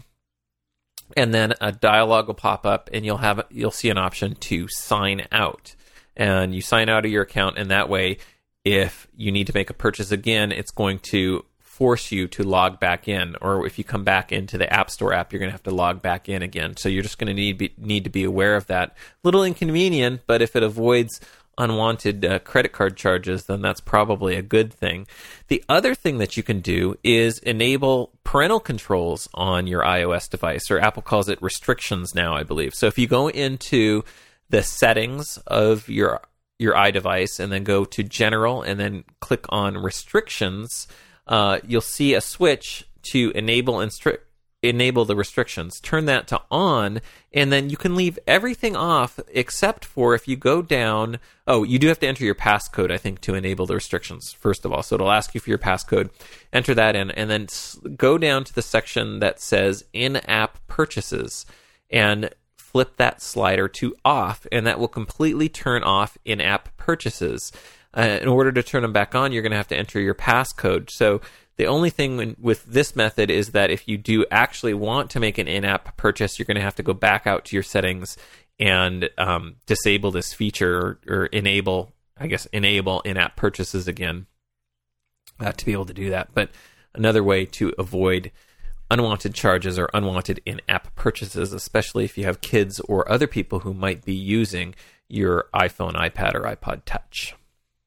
and then a dialog will pop up, and you'll have you'll see an option to sign out. And you sign out of your account, and that way, if you need to make a purchase again, it's going to force you to log back in. Or if you come back into the App Store app, you're going to have to log back in again. So you're just going to need be, need to be aware of that. Little inconvenient, but if it avoids unwanted uh, credit card charges, then that's probably a good thing. The other thing that you can do is enable parental controls on your iOS device, or Apple calls it restrictions now, I believe. So if you go into the settings of your your iDevice and then go to General and then click on Restrictions, uh, you'll see a switch to enable and stri- enable the restrictions. Turn that to on, and then you can leave everything off except for if you go down. Oh, you do have to enter your passcode, I think, to enable the restrictions, first of all. So it'll ask you for your passcode. Enter that in, and then go down to the section that says in-app purchases, and flip that slider to off, and that will completely turn off in-app purchases. Uh, in order to turn them back on, you're going to have to enter your passcode. So the only thing when, with this method is that if you do actually want to make an in-app purchase, you're going to have to go back out to your settings and um, disable this feature, or, or enable, I guess, enable in-app purchases again uh, to be able to do that. But another way to avoid unwanted charges or unwanted in-app purchases, especially if you have kids or other people who might be using your iPhone, iPad, or iPod Touch.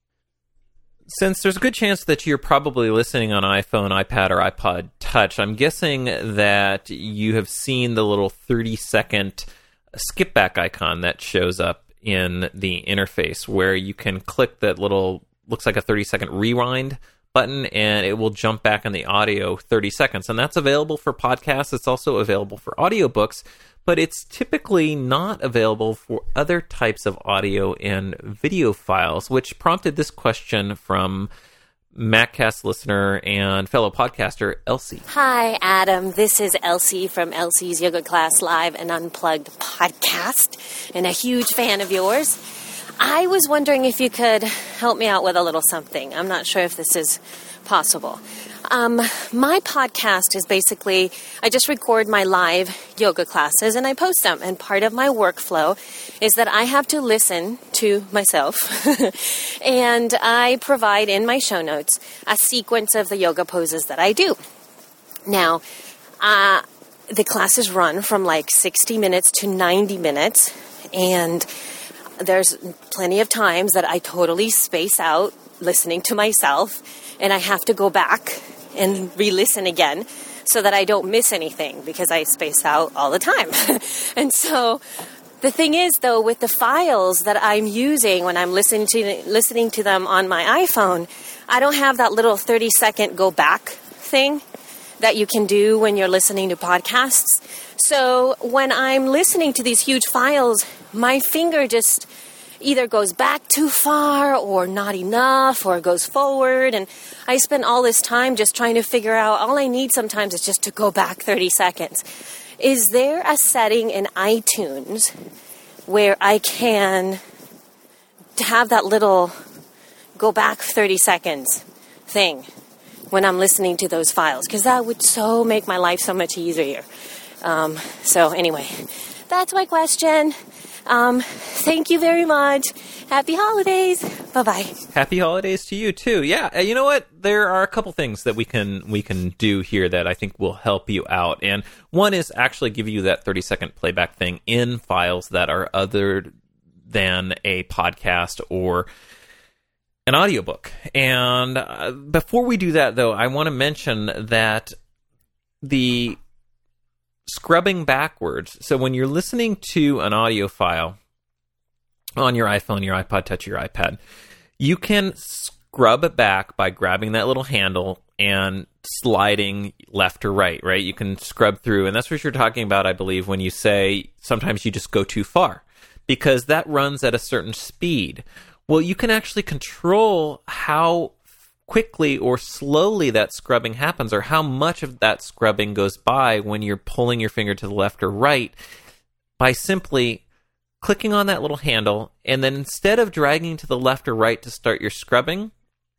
Since there's a good chance that you're probably listening on iPhone, iPad, or iPod Touch, I'm guessing that you have seen the little thirty-second skip back icon that shows up in the interface, where you can click that little, looks like a thirty-second rewind button, and it will jump back on the audio thirty seconds. And that's available for podcasts. It's also available for audiobooks, but it's typically not available for other types of audio and video files, which prompted this question from MacCast listener and fellow podcaster, Elsie. Hi, Adam. This is Elsie from Elsie's Yoga Class Live and Unplugged podcast, and a huge fan of yours. I was wondering if you could help me out with a little something. I'm not sure if this is possible. Um, my podcast is basically, I just record my live yoga classes and I post them. And part of my workflow is that I have to listen to myself. And I provide in my show notes a sequence of the yoga poses that I do. Now, uh, the classes run from like sixty minutes to ninety minutes, and there's plenty of times that I totally space out listening to myself, and I have to go back and re-listen again so that I don't miss anything, because I space out all the time. And so the thing is, though, with the files that I'm using when I'm listening to listening to them on my iPhone, I don't have that little thirty second go back thing that you can do when you're listening to podcasts. So when I'm listening to these huge files, my finger just either goes back too far or not enough or goes forward. And I spend all this time just trying to figure out, all I need sometimes is just to go back thirty seconds. Is there a setting in iTunes where I can have that little go back thirty seconds thing when I'm listening to those files? Because that would so make my life so much easier. Um, so anyway, that's my question. Um, thank you very much. Happy holidays. Bye-bye. Happy holidays to you too. Yeah, you know what? There are a couple things that we can we can do here that I think will help you out. And one is actually give you that thirty second playback thing in files that are other than a podcast or an audiobook. And uh, before we do that, though, I want to mention that the scrubbing backwards. So when you're listening to an audio file on your iPhone, your iPod Touch, your iPad, you can scrub it back by grabbing that little handle and sliding left or right, right? You can scrub through. And that's what you're talking about, I believe, when you say sometimes you just go too far, because that runs at a certain speed. Well, you can actually control how quickly or slowly that scrubbing happens, or how much of that scrubbing goes by when you're pulling your finger to the left or right, by simply clicking on that little handle, and then instead of dragging to the left or right to start your scrubbing,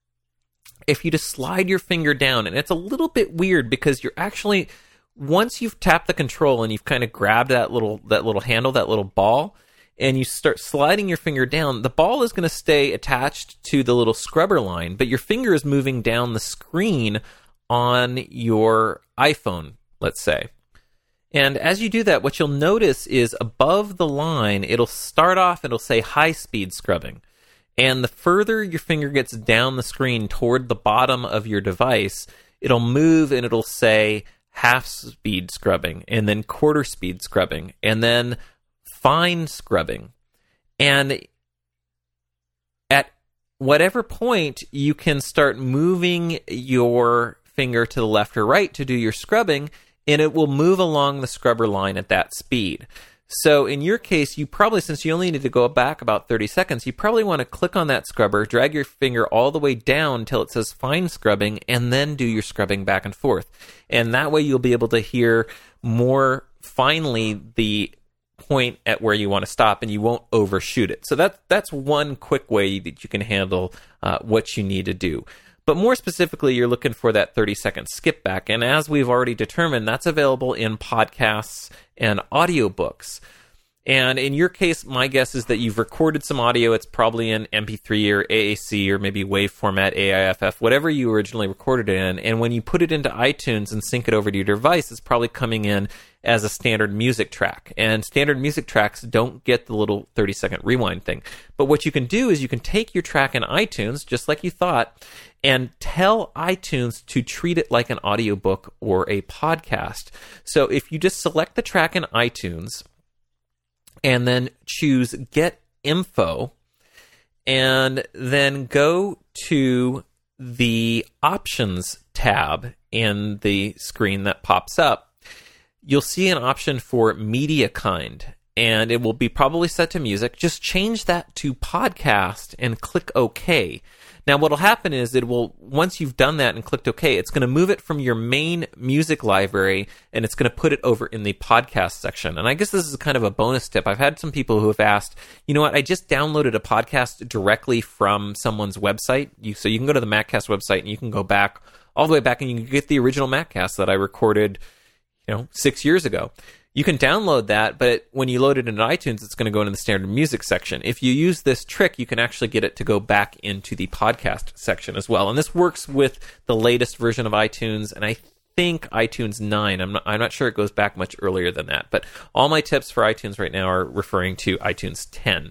if you just slide your finger down, and it's a little bit weird because you're actually, once you've tapped the control and you've kind of grabbed that little that little handle, that little ball, and you start sliding your finger down, the ball is going to stay attached to the little scrubber line, but your finger is moving down the screen on your iPhone, let's say. And as you do that, what you'll notice is above the line, it'll start off, it'll say high-speed scrubbing. And the further your finger gets down the screen toward the bottom of your device, it'll move and it'll say half-speed scrubbing, and then quarter-speed scrubbing, and then fine scrubbing. And at whatever point you can start moving your finger to the left or right to do your scrubbing, and it will move along the scrubber line at that speed. So in your case, you probably, since you only need to go back about thirty seconds, you probably want to click on that scrubber, drag your finger all the way down until it says fine scrubbing, and then do your scrubbing back and forth. And that way you'll be able to hear more finely the point at where you want to stop, and you won't overshoot it. So that, that's one quick way that you can handle uh, what you need to do. But more specifically, you're looking for that thirty second skip back. And as we've already determined, that's available in podcasts and audiobooks. And in your case, my guess is that you've recorded some audio. It's probably in M P three or A A C or maybe WAV format, A I F F, whatever you originally recorded it in. And when you put it into iTunes and sync it over to your device, it's probably coming in as a standard music track. And standard music tracks don't get the little thirty second rewind thing. But what you can do is you can take your track in iTunes, just like you thought, and tell iTunes to treat it like an audiobook or a podcast. So if you just select the track in iTunes and then choose Get Info, and then go to the Options tab in the screen that pops up, you'll see an option for Media Kind, and it will be probably set to music. Just change that to podcast and click OK. Now, what will happen is it will, once you've done that and clicked OK, it's going to move it from your main music library, and it's going to put it over in the podcast section. And I guess this is kind of a bonus tip. I've had some people who have asked, you know what, I just downloaded a podcast directly from someone's website. You, so you can go to the MacCast website, and you can go back, all the way back, and you can get the original MacCast that I recorded, you know, six years ago. You can download that, but when you load it into iTunes, it's going to go into the standard music section. If you use this trick, you can actually get it to go back into the podcast section as well. And this works with the latest version of iTunes, and I think iTunes nine. I'm not, I'm not sure it goes back much earlier than that. But all my tips for iTunes right now are referring to iTunes ten.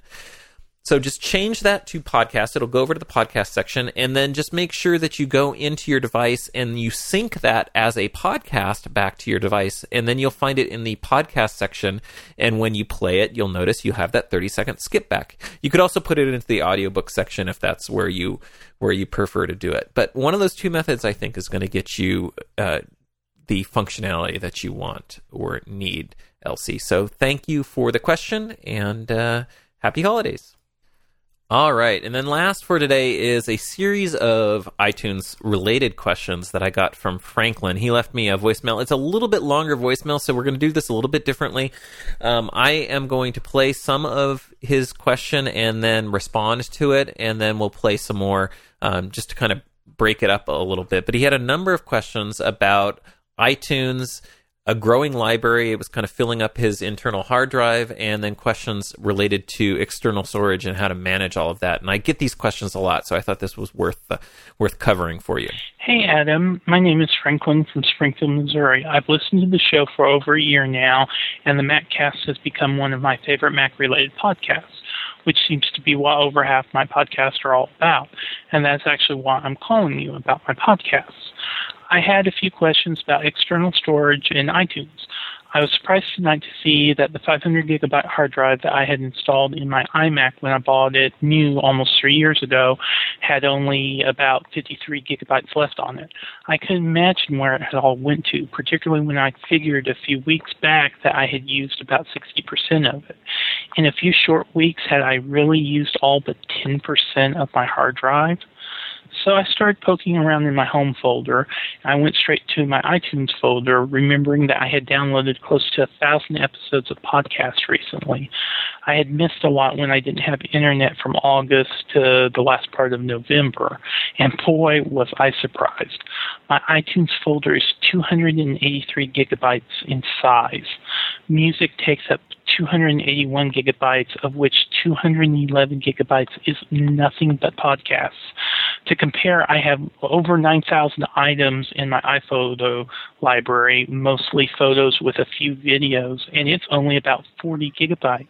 So just change that to podcast. It'll go over to the podcast section, and then just make sure that you go into your device and you sync that as a podcast back to your device, and then you'll find it in the podcast section. And when you play it, you'll notice you have that thirty second skip back. You could also put it into the audiobook section if that's where you where you prefer to do it. But one of those two methods, I think, is going to get you uh, the functionality that you want or need, Elsie. So thank you for the question, and uh, happy holidays. All right, and then last for today is a series of iTunes-related questions that I got from Franklin. He left me a voicemail. It's a little bit longer voicemail, so we're going to do this a little bit differently. Um, I am going to play some of his question and then respond to it, and then we'll play some more um, just to kind of break it up a little bit. But he had a number of questions about iTunes, a growing library. It was kind of filling up his internal hard drive, and then questions related to external storage and how to manage all of that. And I get these questions a lot, so I thought this was worth uh, worth covering for you. Hey, Adam. My name is Franklin from Springfield, Missouri. I've listened to the show for over a year now, and the MacCast has become one of my favorite Mac-related podcasts, which seems to be what over half my podcasts are all about. And that's actually why I'm calling you about my podcasts. I had a few questions about external storage in iTunes. I was surprised tonight to see that the five hundred gigabyte hard drive that I had installed in my iMac when I bought it new almost three years ago had only about fifty-three gigabytes left on it. I couldn't imagine where it had all went to, particularly when I figured a few weeks back that I had used about sixty percent of it. In a few short weeks, had I really used all but ten percent of my hard drive? So I started poking around in my home folder. I went straight to my iTunes folder, remembering that I had downloaded close to a thousand episodes of podcasts recently. I had missed a lot when I didn't have internet from August to the last part of November, and boy, was I surprised. My iTunes folder is two hundred eighty-three gigabytes in size. Music takes up two hundred eighty-one gigabytes, of which two hundred eleven gigabytes is nothing but podcasts. To compare, I have over nine thousand items in my iPhoto library, mostly photos with a few videos, and it's only about forty gigabytes.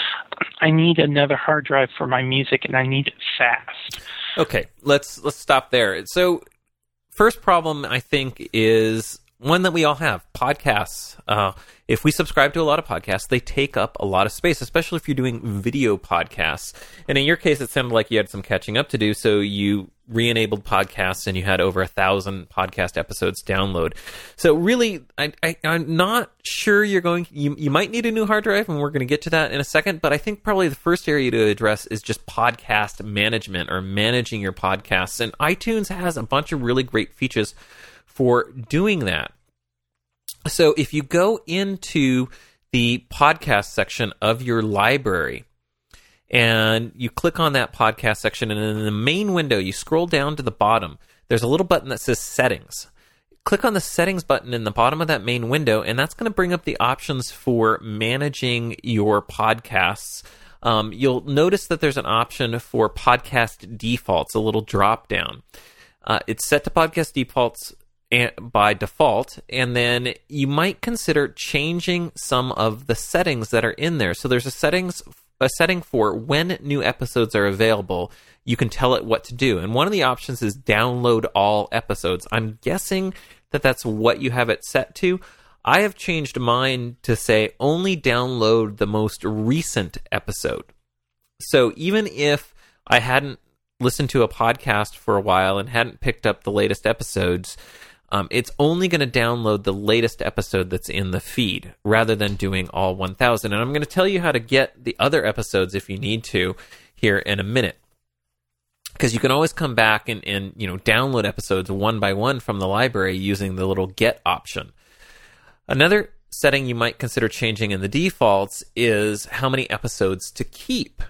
I need another hard drive for my music, and I need it fast. Okay, let's let's stop there. So, first problem, I think, is one that we all have, podcasts. Uh, if we subscribe to a lot of podcasts, they take up a lot of space, especially if you're doing video podcasts. And in your case, it sounded like you had some catching up to do, so you re-enabled podcasts and you had over a thousand podcast episodes download. So really, I, I, I'm not sure you're going, you, you might need a new hard drive, and we're going to get to that in a second, but I think probably the first area to address is just podcast management or managing your podcasts. And iTunes has a bunch of really great features for doing that. So if you go into the podcast section of your library and you click on that podcast section, and in the main window, you scroll down to the bottom, there's a little button that says Settings. Click on the Settings button in the bottom of that main window, and that's going to bring up the options for managing your podcasts. Um, you'll notice that there's an option for podcast defaults, a little drop down. Uh, it's set to podcast defaults by default, and then you might consider changing some of the settings that are in there. So there's a settings a setting for when new episodes are available. You can tell it what to do, and one of the options is download all episodes. I'm guessing that that's what you have it set to. I have changed mine to say only download the most recent episode. So even if I hadn't listened to a podcast for a while and hadn't picked up the latest episodes, Um, it's only going to download the latest episode that's in the feed rather than doing all one thousand. And I'm going to tell you how to get the other episodes if you need to here in a minute. Because you can always come back and, and you know download episodes one by one from the library using the little get option. Another setting you might consider changing in the defaults is how many episodes to keep.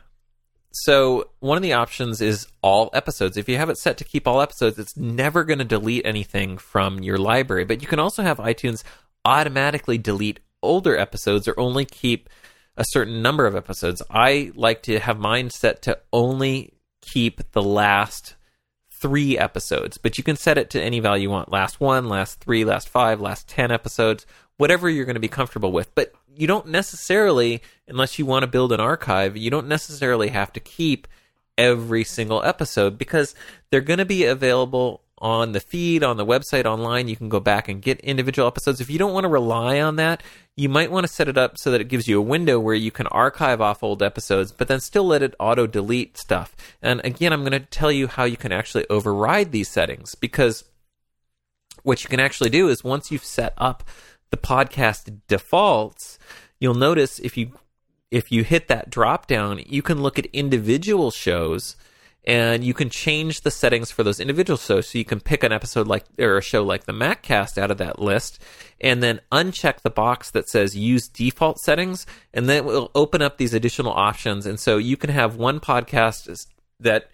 So one of the options is all episodes. If you have it set to keep all episodes, it's never going to delete anything from your library. But you can also have iTunes automatically delete older episodes or only keep a certain number of episodes. I like to have mine set to only keep the last three episodes, but you can set it to any value you want. Last one, last three, last five, last ten episodes, whatever you're going to be comfortable with. But you don't necessarily, unless you want to build an archive, you don't necessarily have to keep every single episode, because they're going to be available on the feed, on the website, online. You can go back and get individual episodes. If you don't want to rely on that, you might want to set it up so that it gives you a window where you can archive off old episodes, but then still let it auto-delete stuff. And again, I'm going to tell you how you can actually override these settings, because what you can actually do is once you've set up the podcast defaults, you'll notice if you if you hit that drop down, you can look at individual shows, and you can change the settings for those individual shows. So you can pick an episode like, or a show like the MacCast out of that list, and then uncheck the box that says use default settings, and then it will open up these additional options. And so you can have one podcast that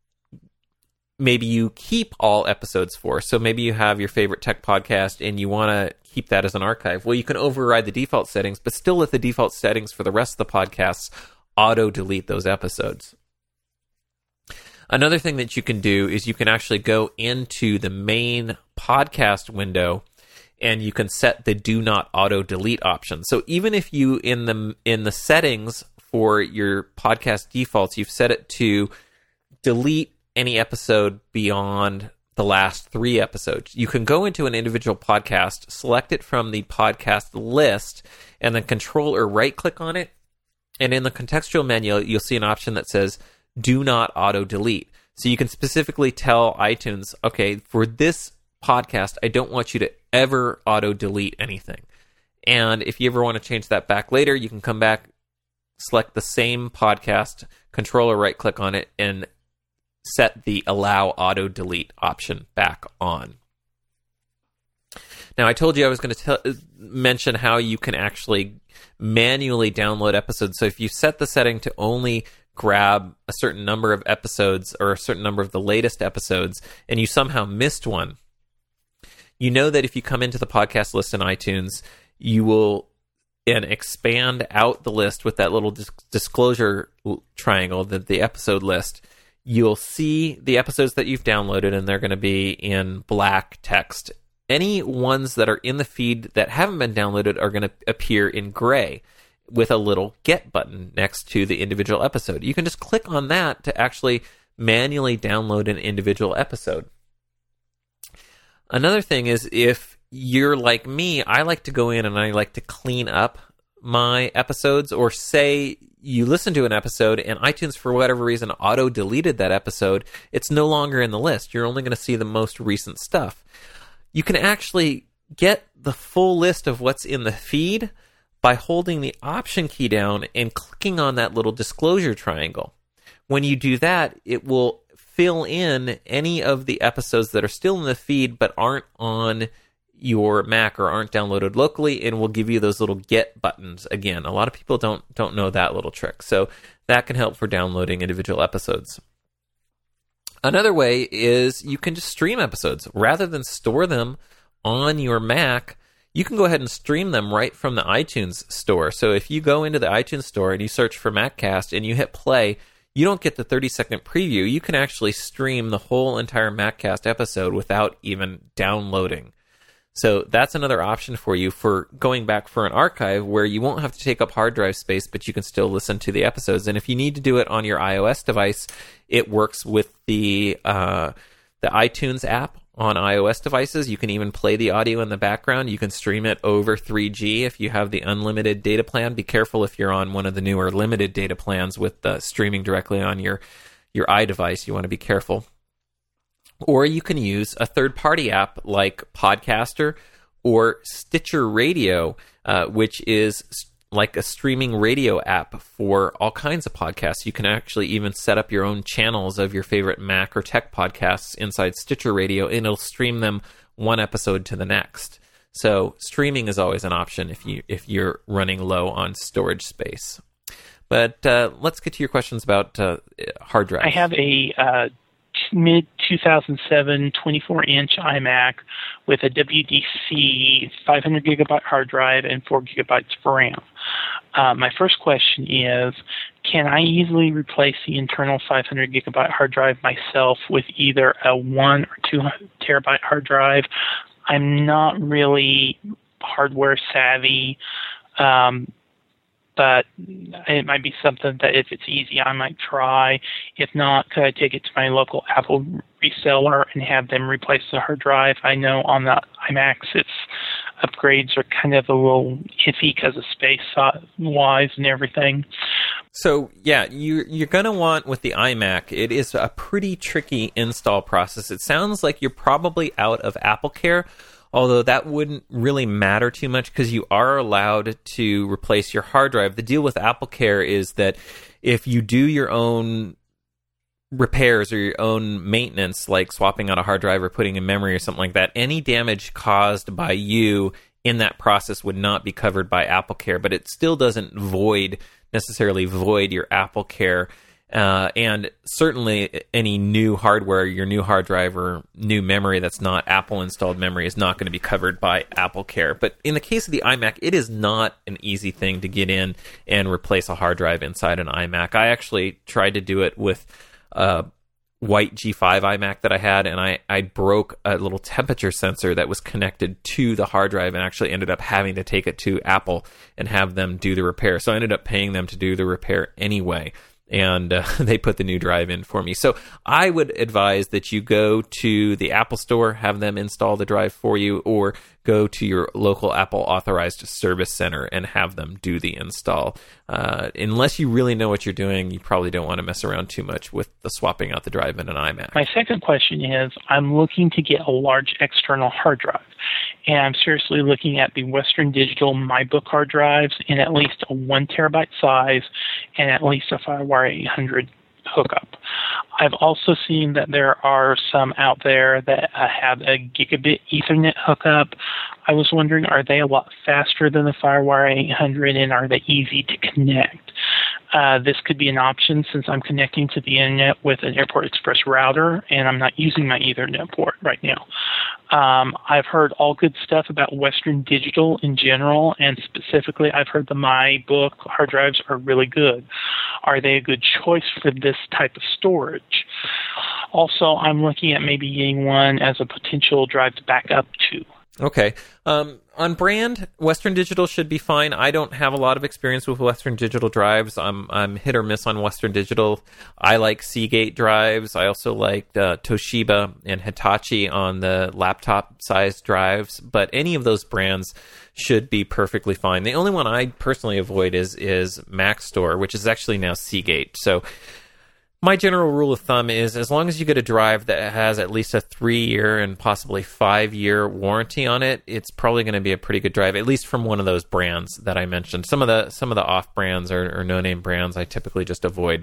maybe you keep all episodes for. So maybe you have your favorite tech podcast and you want to keep that as an archive. Well, you can override the default settings, but still let the default settings for the rest of the podcasts auto-delete those episodes. Another thing that you can do is you can actually go into the main podcast window and you can set the do not auto-delete option. So even if you, in the in the settings for your podcast defaults, you've set it to delete any episode beyond the last three episodes, you can go into an individual podcast, select it from the podcast list, and then control or right-click on it. And in the contextual menu, you'll see an option that says do not auto-delete. So you can specifically tell iTunes, okay, for this podcast, I don't want you to ever auto-delete anything. And if you ever want to change that back later, you can come back, select the same podcast, control or right-click on it, and set the allow auto-delete option back on. Now, I told you I was going to tell, mention how you can actually manually download episodes. So if you set the setting to only grab a certain number of episodes or a certain number of the latest episodes, and you somehow missed one, you know that if you come into the podcast list in iTunes, you will and expand out the list with that little dis- disclosure triangle, the, the episode list, you'll see the episodes that you've downloaded, and they're going to be in black text. Any ones that are in the feed that haven't been downloaded are going to appear in gray with a little get button next to the individual episode. You can just click on that to actually manually download an individual episode. Another thing is, if you're like me, I like to go in and I like to clean up my episodes, or say you listen to an episode and iTunes, for whatever reason, auto-deleted that episode, it's no longer in the list. You're only going to see the most recent stuff. You can actually get the full list of what's in the feed by holding the Option key down and clicking on that little disclosure triangle. When you do that, it will fill in any of the episodes that are still in the feed but aren't on your Mac or aren't downloaded locally, and will give you those little get buttons again. A lot of people don't don't know that little trick, so that can help for downloading individual episodes. Another way is you can just stream episodes. Rather than store them on your Mac, you can go ahead and stream them right from the iTunes store. So if you go into the iTunes store and you search for MacCast and you hit play, you don't get the thirty second preview. You can actually stream the whole entire MacCast episode without even downloading. So that's another option for you for going back for an archive where you won't have to take up hard drive space, but you can still listen to the episodes. And if you need to do it on your iOS device, it works with the uh, the iTunes app on iOS devices. You can even play the audio in the background. You can stream it over three G if you have the unlimited data plan. Be careful if you're on one of the newer limited data plans with the streaming directly on your, your iDevice. You want to be careful. Or you can use a third-party app like Podcaster or Stitcher Radio, uh, which is like a streaming radio app for all kinds of podcasts. You can actually even set up your own channels of your favorite Mac or tech podcasts inside Stitcher Radio, and it'll stream them one episode to the next. So streaming is always an option if you if you're running low on storage space. But uh, let's get to your questions about uh, hard drives. I have a uh, mid two thousand seven twenty-four inch iMac with a W D C five hundred gigabyte hard drive and four gigabytes of RAM. Uh, my first question is, can I easily replace the internal five hundred gigabyte hard drive myself with either a one or two terabyte hard drive? I'm not really hardware savvy, um, but it might be something that if it's easy, I might try. If not, could I take it to my local Apple reseller and have them replace the hard drive? I know on the iMacs, its upgrades are kind of a little iffy because of space-wise and everything. So, yeah, you, you're going to want, with the iMac, it is a pretty tricky install process. It sounds like you're probably out of AppleCare, although that wouldn't really matter too much because you are allowed to replace your hard drive. The deal with AppleCare is that if you do your own repairs or your own maintenance, like swapping out a hard drive or putting in memory or something like that, any damage caused by you in that process would not be covered by AppleCare, but it still doesn't void necessarily void your AppleCare. Uh, and certainly any new hardware, your new hard drive or new memory that's not Apple installed memory is not going to be covered by AppleCare. But in the case of the iMac, it is not an easy thing to get in and replace a hard drive inside an iMac. I actually tried to do it with a white G five iMac that I had, and I, I broke a little temperature sensor that was connected to the hard drive and actually ended up having to take it to Apple and have them do the repair. So I ended up paying them to do the repair anyway. And uh, they put the new drive in for me. So I would advise that you go to the Apple Store, have them install the drive for you, or go to your local Apple authorized service center and have them do the install. Uh, unless you really know what you're doing, you probably don't want to mess around too much with the swapping out the drive in an iMac. My second question is, I'm looking to get a large external hard drive, and I'm seriously looking at the Western Digital MyBook hard drives in at least a one terabyte size and at least a FireWire eight hundred hookup. I've also seen that there are some out there that uh, have a gigabit Ethernet hookup. I was wondering, are they a lot faster than the FireWire eight hundred, and are they easy to connect? Uh, this could be an option since I'm connecting to the internet with an Airport Express router, and I'm not using my Ethernet port right now. Um, I've heard all good stuff about Western Digital in general, and specifically I've heard the MyBook hard drives are really good. Are they a good choice for this type of storage? Also, I'm looking at maybe getting one as a potential drive to back up to. Okay. Um, on brand, Western Digital should be fine. I don't have a lot of experience with Western Digital drives. I'm I'm hit or miss on Western Digital. I like Seagate drives. I also like uh, Toshiba and Hitachi on the laptop-sized drives. But any of those brands should be perfectly fine. The only one I personally avoid is is Maxtor, which is actually now Seagate. So my general rule of thumb is as long as you get a drive that has at least a three-year and possibly five-year warranty on it, it's probably going to be a pretty good drive, at least from one of those brands that I mentioned. Some of the some of the off brands or, or no-name brands I typically just avoid,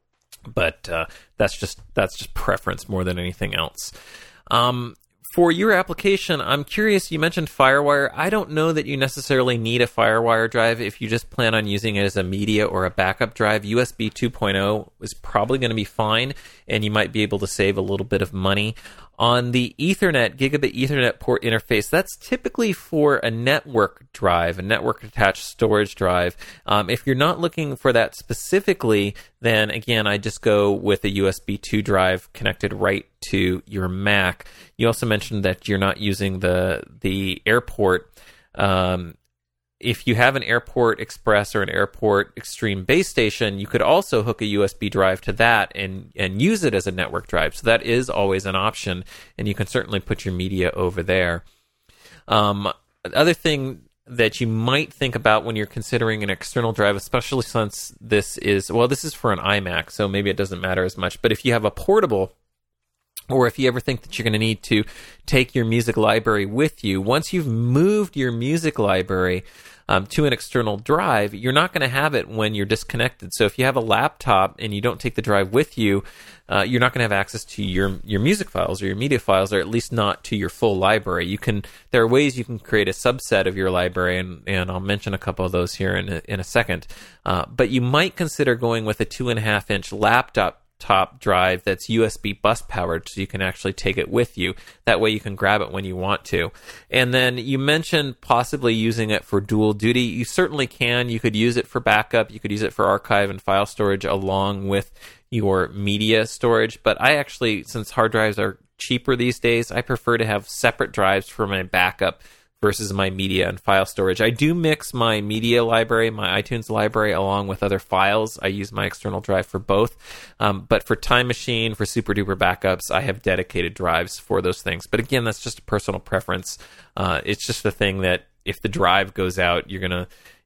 but uh, that's just that's just preference more than anything else. Um, For your application, I'm curious, you mentioned FireWire. I don't know that you necessarily need a FireWire drive if you just plan on using it as a media or a backup drive. U S B two point oh is probably going to be fine, and you might be able to save a little bit of money. On the Ethernet, gigabit Ethernet port interface, that's typically for a network drive, a network-attached storage drive. Um, if you're not looking for that specifically, then again, I just go with a U S B two drive connected right to your Mac. You also mentioned that you're not using the the Airport. Um, if you have an Airport Express or an Airport Extreme base station, you could also hook a U S B drive to that and, and use it as a network drive. So that is always an option, and you can certainly put your media over there. Um, the other thing that you might think about when you're considering an external drive, especially since this is, well, this is for an iMac, so maybe it doesn't matter as much, but if you have a portable, or if you ever think that you're going to need to take your music library with you, once you've moved your music library um, to an external drive, you're not going to have it when you're disconnected. So if you have a laptop and you don't take the drive with you, uh, you're not going to have access to your, your music files or your media files, or at least not to your full library. You can there are ways you can create a subset of your library, and, and I'll mention a couple of those here in a, in a second. Uh, but you might consider going with a two and a half inch laptop laptop drive that's U S B bus powered, so you can actually take it with you. That way you can grab it when you want to. And then you mentioned possibly using it for dual duty. You certainly can. You could use it for backup. You could use it for archive and file storage along with your media storage. But I actually, since hard drives are cheaper these days, I prefer to have separate drives for my backup versus my media and file storage. I do mix my media library, my iTunes library, along with other files. I use my external drive for both. Um, but for Time Machine, for Super Duper backups, I have dedicated drives for those things. But again, that's just a personal preference. Uh, it's just a thing that if the drive goes out, you're going to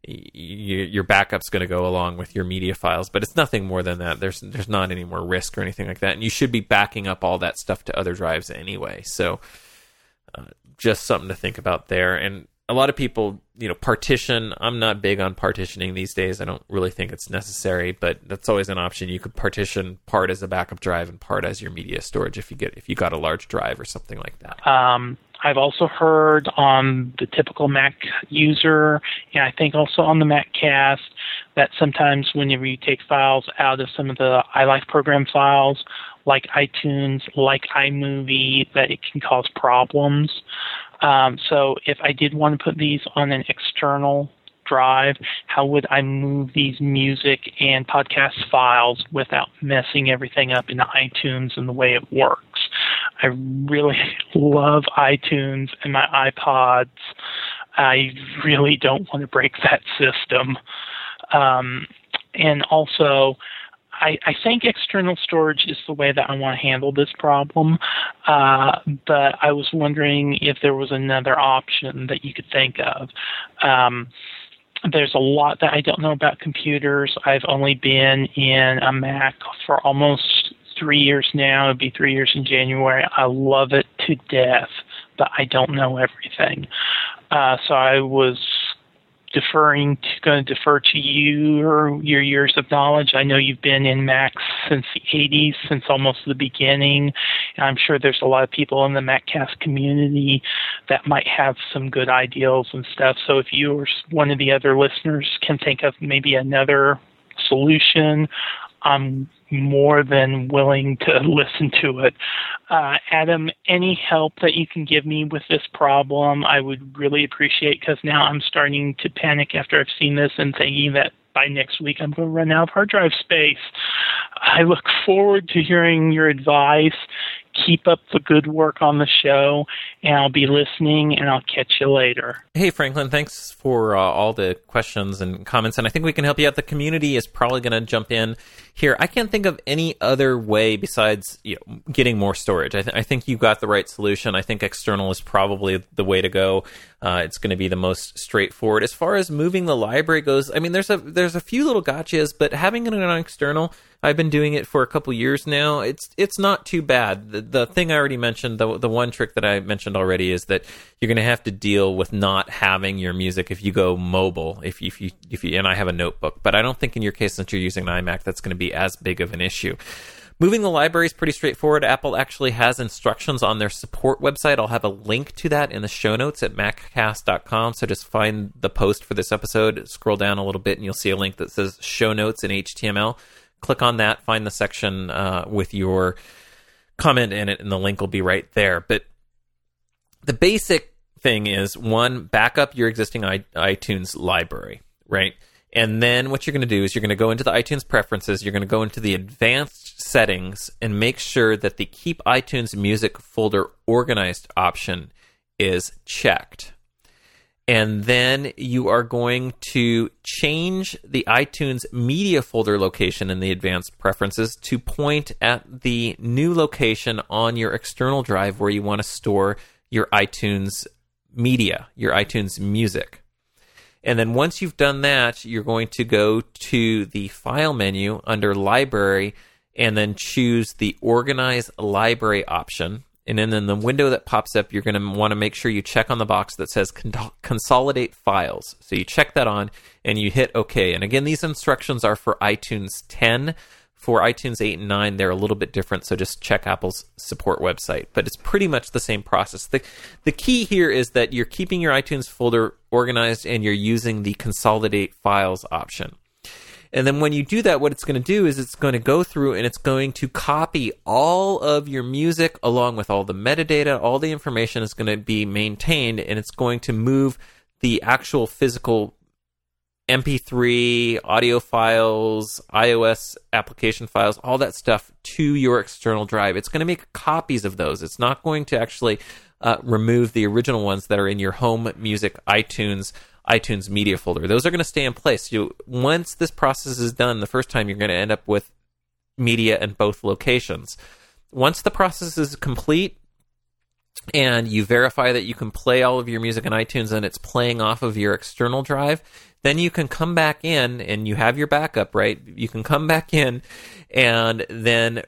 your backup's going to go along with your media files, but it's nothing more than that. There's there's not any more risk or anything like that, and you should be backing up all that stuff to other drives anyway. So uh, just something to think about there. And a lot of people, you know, partition. I'm not big on partitioning these days. I don't really think it's necessary, but that's always an option. You could partition part as a backup drive and part as your media storage if you get if you got a large drive or something like that. Um, I've also heard on the typical Mac user, and I think also on the MacCast, that sometimes whenever you take files out of some of the iLife program files, like iTunes, like iMovie, that it can cause problems. Um, so if I did want to put these on an external drive, how would I move these music and podcast files without messing everything up in iTunes and the way it works? I really love iTunes and my iPods. I really don't want to break that system. Um, and also, I, I think external storage is the way that I want to handle this problem, uh, but I was wondering if there was another option that you could think of. Um, there's a lot that I don't know about computers. I've only been in a Mac for almost three years now. It'll be three years in January. I love it to death, but I don't know everything. Uh, so I was deferring to going to defer to you or your years of knowledge. I know you've been in Macs since the eighties, since almost the beginning. And I'm sure there's a lot of people in the MacCast community that might have some good ideals and stuff. So if you or one of the other listeners can think of maybe another solution, I'm more than willing to listen to it. Uh, Adam, any help that you can give me with this problem, I would really appreciate, because now I'm starting to panic after I've seen this and thinking that by next week I'm going to run out of hard drive space. I look forward to hearing your advice. Keep up the good work on the show, and I'll be listening, and I'll catch you later. Hey, Franklin, thanks for uh, all the questions and comments, and I think we can help you out. The community is probably going to jump in here. I can't think of any other way besides, you know, getting more storage. I, th- I think you got the right solution. I think external is probably the way to go. Uh, it's going to be the most straightforward. As far as moving the library goes, I mean, there's a there's a few little gotchas, but having it on external, I've been doing it for a couple years now. It's it's not too bad. The, the thing I already mentioned, the the one trick that I mentioned already, is that you're going to have to deal with not having your music if you go mobile. If you, if you if you and I have a notebook, but I don't think in your case, since you're using an iMac, that's going to be as big of an issue. Moving the library is pretty straightforward. Apple actually has instructions on their support website. I'll have a link to that in the show notes at maccast dot com. So just find the post for this episode, scroll down a little bit, and you'll see a link that says show notes in H T M L. Click on that, find the section uh, with your comment in it, and the link will be right there. But the basic thing is, one, back up your existing i- iTunes library, right? And then what you're going to do is you're going to go into the iTunes preferences, you're going to go into the advanced settings, and make sure that the Keep iTunes Music Folder Organized option is checked. And then you are going to change the iTunes media folder location in the advanced preferences to point at the new location on your external drive where you want to store your iTunes media, your iTunes music. And then once you've done that, you're going to go to the File menu under Library and then choose the Organize Library option. And then in the window that pops up, you're going to want to make sure you check on the box that says Con- Consolidate Files. So you check that on and you hit OK. And again, these instructions are for iTunes ten. For iTunes eight and nine, they're a little bit different, so just check Apple's support website. But it's pretty much the same process. The, the key here is that you're keeping your iTunes folder organized and you're using the Consolidate Files option. And then when you do that, what it's going to do is it's going to go through and it's going to copy all of your music along with all the metadata, all the information is going to be maintained, and it's going to move the actual physical M P three, audio files, iOS application files, all that stuff to your external drive. It's going to make copies of those. It's not going to actually uh, remove the original ones that are in your home music, iTunes, iTunes media folder. Those are going to stay in place. You, once this process is done the first time, you're going to end up with media in both locations. Once the process is complete, and you verify that you can play all of your music in iTunes and it's playing off of your external drive, then you can come back in and you have your backup, right? You can come back in and then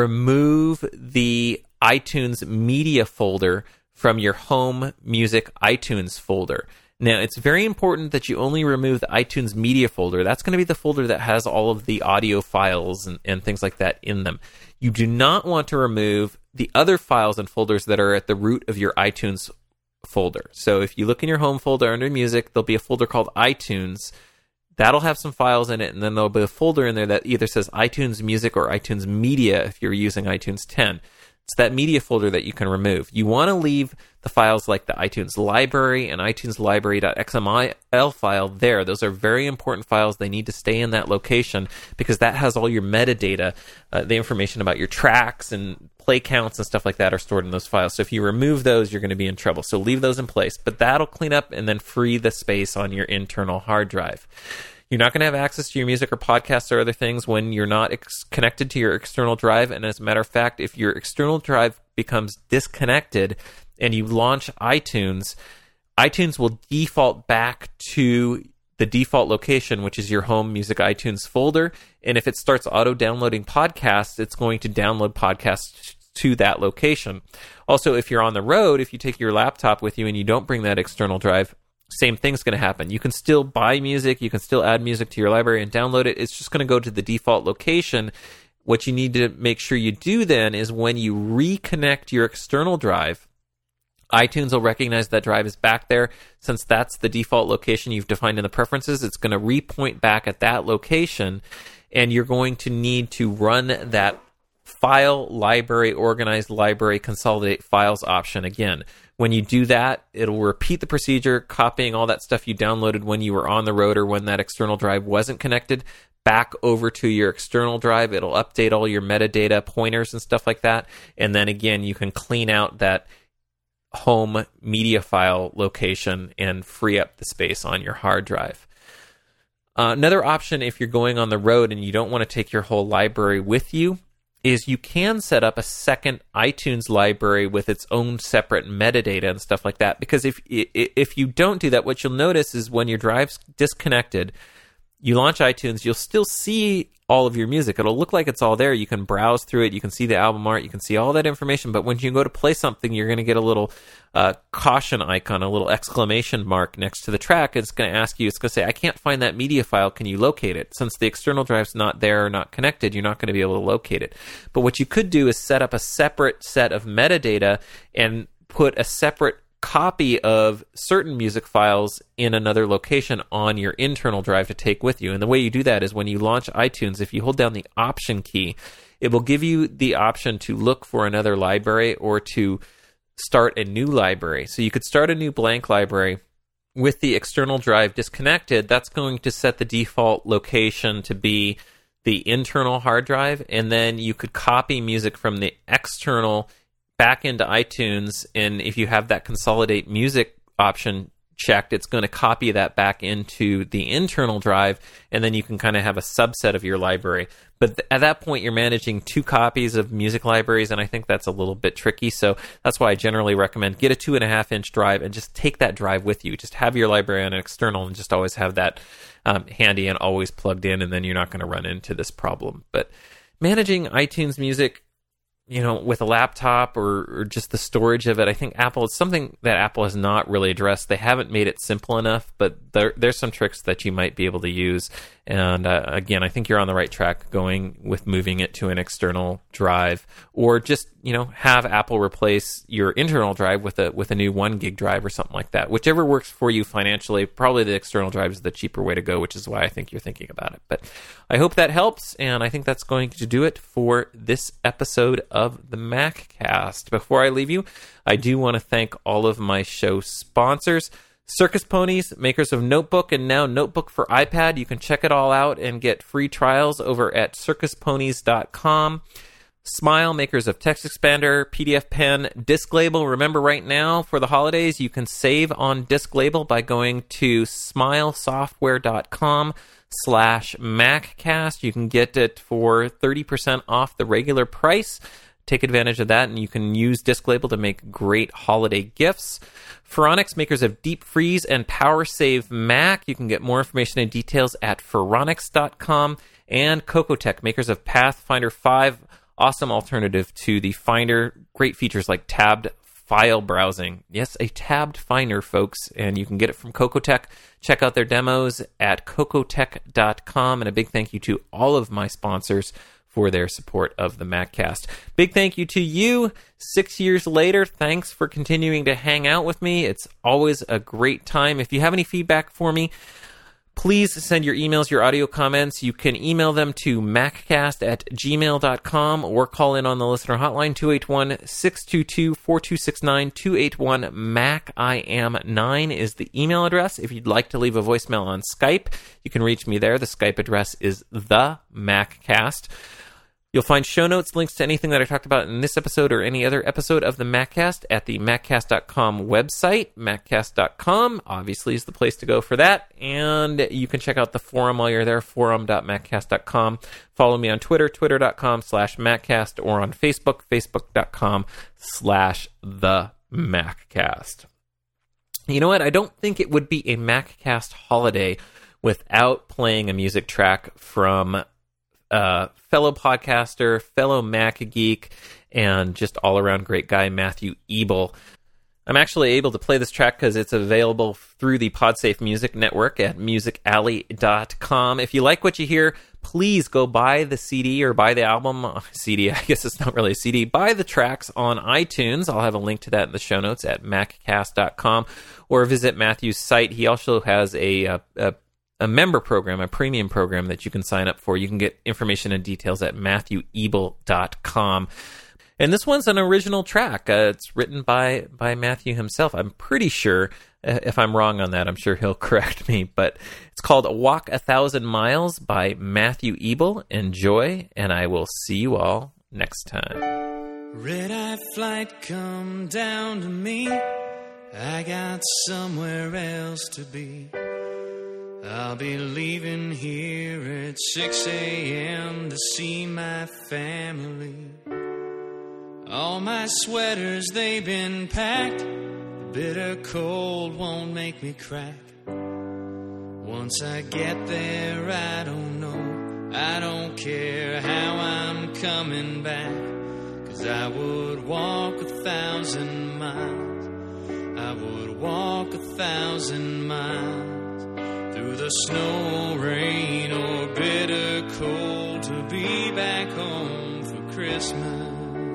remove the iTunes media folder from your home music iTunes folder. Now, it's very important that you only remove the iTunes media folder. That's going to be the folder that has all of the audio files and, and things like that in them. You do not want to remove the other files and folders that are at the root of your iTunes folder. So if you look in your home folder under music, there'll be a folder called iTunes. That'll have some files in it, and then there'll be a folder in there that either says iTunes Music or iTunes Media if you're using iTunes ten. It's that media folder that you can remove. You want to leave the files like the iTunes Library and iTunes Library.xml file there. Those are very important files. They need to stay in that location because that has all your metadata, uh, the information about your tracks and play counts and stuff like that are stored in those files. So if you remove those, you're going to be in trouble. So leave those in place. But that'll clean up and then free the space on your internal hard drive. You're not going to have access to your music or podcasts or other things when you're not ex- connected to your external drive. And as a matter of fact, if your external drive becomes disconnected and you launch iTunes, iTunes will default back to the default location, which is your home music iTunes folder. And if it starts auto-downloading podcasts, it's going to download podcasts to that location. Also, if you're on the road, if you take your laptop with you and you don't bring that external drive, same thing's going to happen. You can still buy music, you can still add music to your library and download it. It's just going to go to the default location. What you need to make sure you do then is when you reconnect your external drive, iTunes will recognize that drive is back there. Since that's the default location you've defined in the preferences, it's going to repoint back at that location, and you're going to need to run that file, library, organized library, consolidate files option again. When you do that, it'll repeat the procedure, copying all that stuff you downloaded when you were on the road or when that external drive wasn't connected back over to your external drive. It'll update all your metadata, pointers, and stuff like that. And then again, you can clean out that home media file location and free up the space on your hard drive. Uh, another option, if you're going on the road and you don't want to take your whole library with you, is you can set up a second iTunes library with its own separate metadata and stuff like that. Because if if you don't do that, what you'll notice is when your drive's disconnected, you launch iTunes, you'll still see all of your music. It'll look like it's all there. You can browse through it. You can see the album art. You can see all that information. But when you go to play something, you're going to get a little uh, caution icon, a little exclamation mark next to the track. It's going to ask you, it's going to say, I can't find that media file. Can you locate it? Since the external drive's not there or not connected, you're not going to be able to locate it. But what you could do is set up a separate set of metadata and put a separate copy of certain music files in another location on your internal drive to take with you. And the way you do that is when you launch iTunes, if you hold down the Option key, it will give you the option to look for another library or to start a new library. So you could start a new blank library with the external drive disconnected. That's going to set the default location to be the internal hard drive, and then you could copy music from the external back into iTunes, and if you have that consolidate music option checked, it's going to copy that back into the internal drive, and then you can kind of have a subset of your library. But th- at that point, you're managing two copies of music libraries, and I think that's a little bit tricky, so that's why I generally recommend get a two and a half inch drive and just take that drive with you. Just have your library on an external and just always have that um, handy and always plugged in, and then you're not going to run into this problem. But managing iTunes Music, you know, with a laptop or, or just the storage of it, I think Apple, it's something that Apple has not really addressed. They haven't made it simple enough, but there, there's some tricks that you might be able to use. And uh, again, I think you're on the right track going with moving it to an external drive, or just, you know, have Apple replace your internal drive with a with a new one gig drive or something like that. Whichever works for you financially. Probably the external drive is the cheaper way to go, which is why I think you're thinking about it. But I hope that helps, and I think that's going to do it for this episode of the MacCast. Before I leave you, I do want to thank all of my show sponsors. Circus Ponies, makers of Notebook and now Notebook for iPad. You can check it all out and get free trials over at circus ponies dot com. Smile, makers of Text Expander, P D F Pen, Disc Label. Remember, right now for the holidays, you can save on Disc Label by going to smilesoftware dot com slash MacCast. You can get it for thirty percent off the regular price. Take advantage of that, and you can use Disc Label to make great holiday gifts. Phoronix, makers of Deep Freeze and Power Save Mac. You can get more information and details at phoronix dot com. And Cocotech, makers of Pathfinder five. Awesome alternative to the Finder. Great features like tabbed file browsing. Yes, a tabbed Finder, folks, and you can get it from Cocotech. Check out their demos at cocotech dot com. And a big thank you to all of my sponsors for their support of the MacCast. Big thank you to you. Six years later, thanks for continuing to hang out with me. It's always a great time. If you have any feedback for me, please send your emails, your audio comments. You can email them to maccast at gmail dot com or call in on the listener hotline, two eight one, six two two, four two six nine, two eight one, Mac I am nine is the email address. If you'd like to leave a voicemail on Skype, you can reach me there. The Skype address is the MacCast. You'll find show notes, links to anything that I talked about in this episode or any other episode of the MacCast at the maccast dot com website. maccast dot com obviously is the place to go for that. And you can check out the forum while you're there, forum dot maccast dot com. Follow me on Twitter, twitter dot com slash maccast, or on Facebook, facebook dot com slash the MacCast. You know what? I don't think it would be a MacCast holiday without playing a music track from Uh, fellow podcaster, fellow Mac geek, and just all-around great guy, Matthew Ebel. I'm actually able to play this track because it's available through the PodSafe Music Network at music alley dot com. If you like what you hear, please go buy the C D or buy the album. C D, I guess it's not really a C D. Buy the tracks on iTunes. I'll have a link to that in the show notes at maccast dot com, or visit Matthew's site. He also has a, a, a a member program, a premium program that you can sign up for. You can get information and details at matthew ebel dot com. And this one's an original track. Uh, it's written by, by Matthew himself. I'm pretty sure, uh, if I'm wrong on that, I'm sure he'll correct me, but it's called Walk a Thousand Miles by Matthew Ebel. Enjoy, and I will see you all next time. Red-eye flight come down to me. I got somewhere else to be. I'll be leaving here at six a.m. to see my family. All my sweaters, they've been packed. The bitter cold won't make me crack. Once I get there, I don't know. I don't care how I'm coming back. 'Cause I would walk a thousand miles. I would walk a thousand miles. Through the snow, rain, or bitter cold to be back home for Christmas.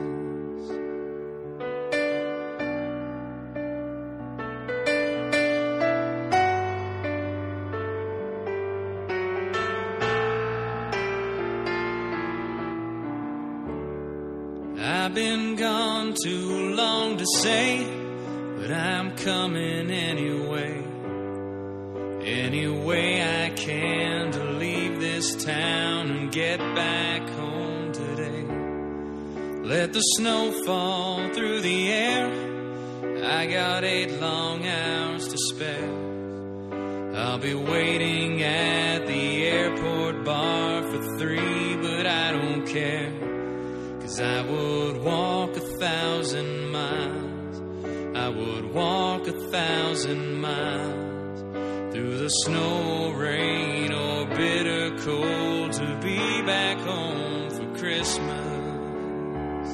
I've been gone too long to say, but I'm coming anyway. Any way I can to leave this town and get back home today. Let the snow fall through the air. I got eight long hours to spare. I'll be waiting at the airport bar for three, but I don't care. 'Cause I would walk a thousand miles. I would walk a thousand miles. Through the snow, rain, or bitter cold to be back home for Christmas.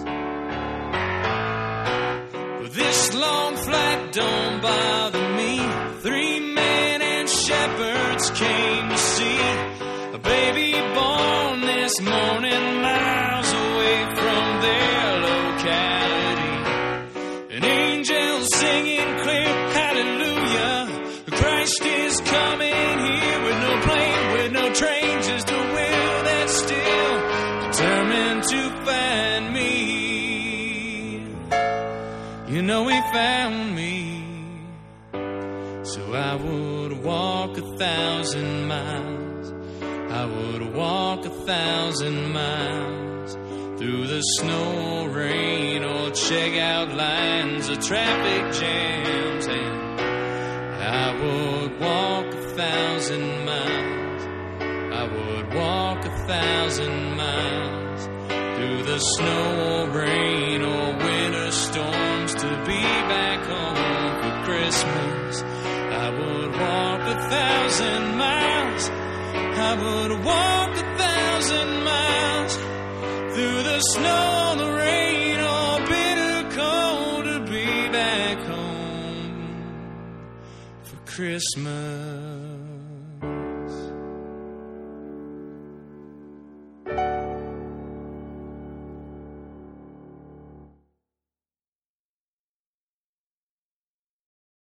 But this long flight don't bother me. Three men and shepherds came to see this morning, miles away from their locality. An angel singing clear hallelujah. Christ is coming here with no plane, with no train, just a will that's still determined to find me. You know he found me. So I would walk a thousand miles. I would walk a thousand miles through the snow or rain, or check out lines of traffic jams. And I would walk a thousand miles. I would walk a thousand miles through the snow or rain or winter storms to be back home for Christmas. I would walk a thousand miles. I would walk a thousand miles through the snow, the rain, or bitter cold to be back home for Christmas.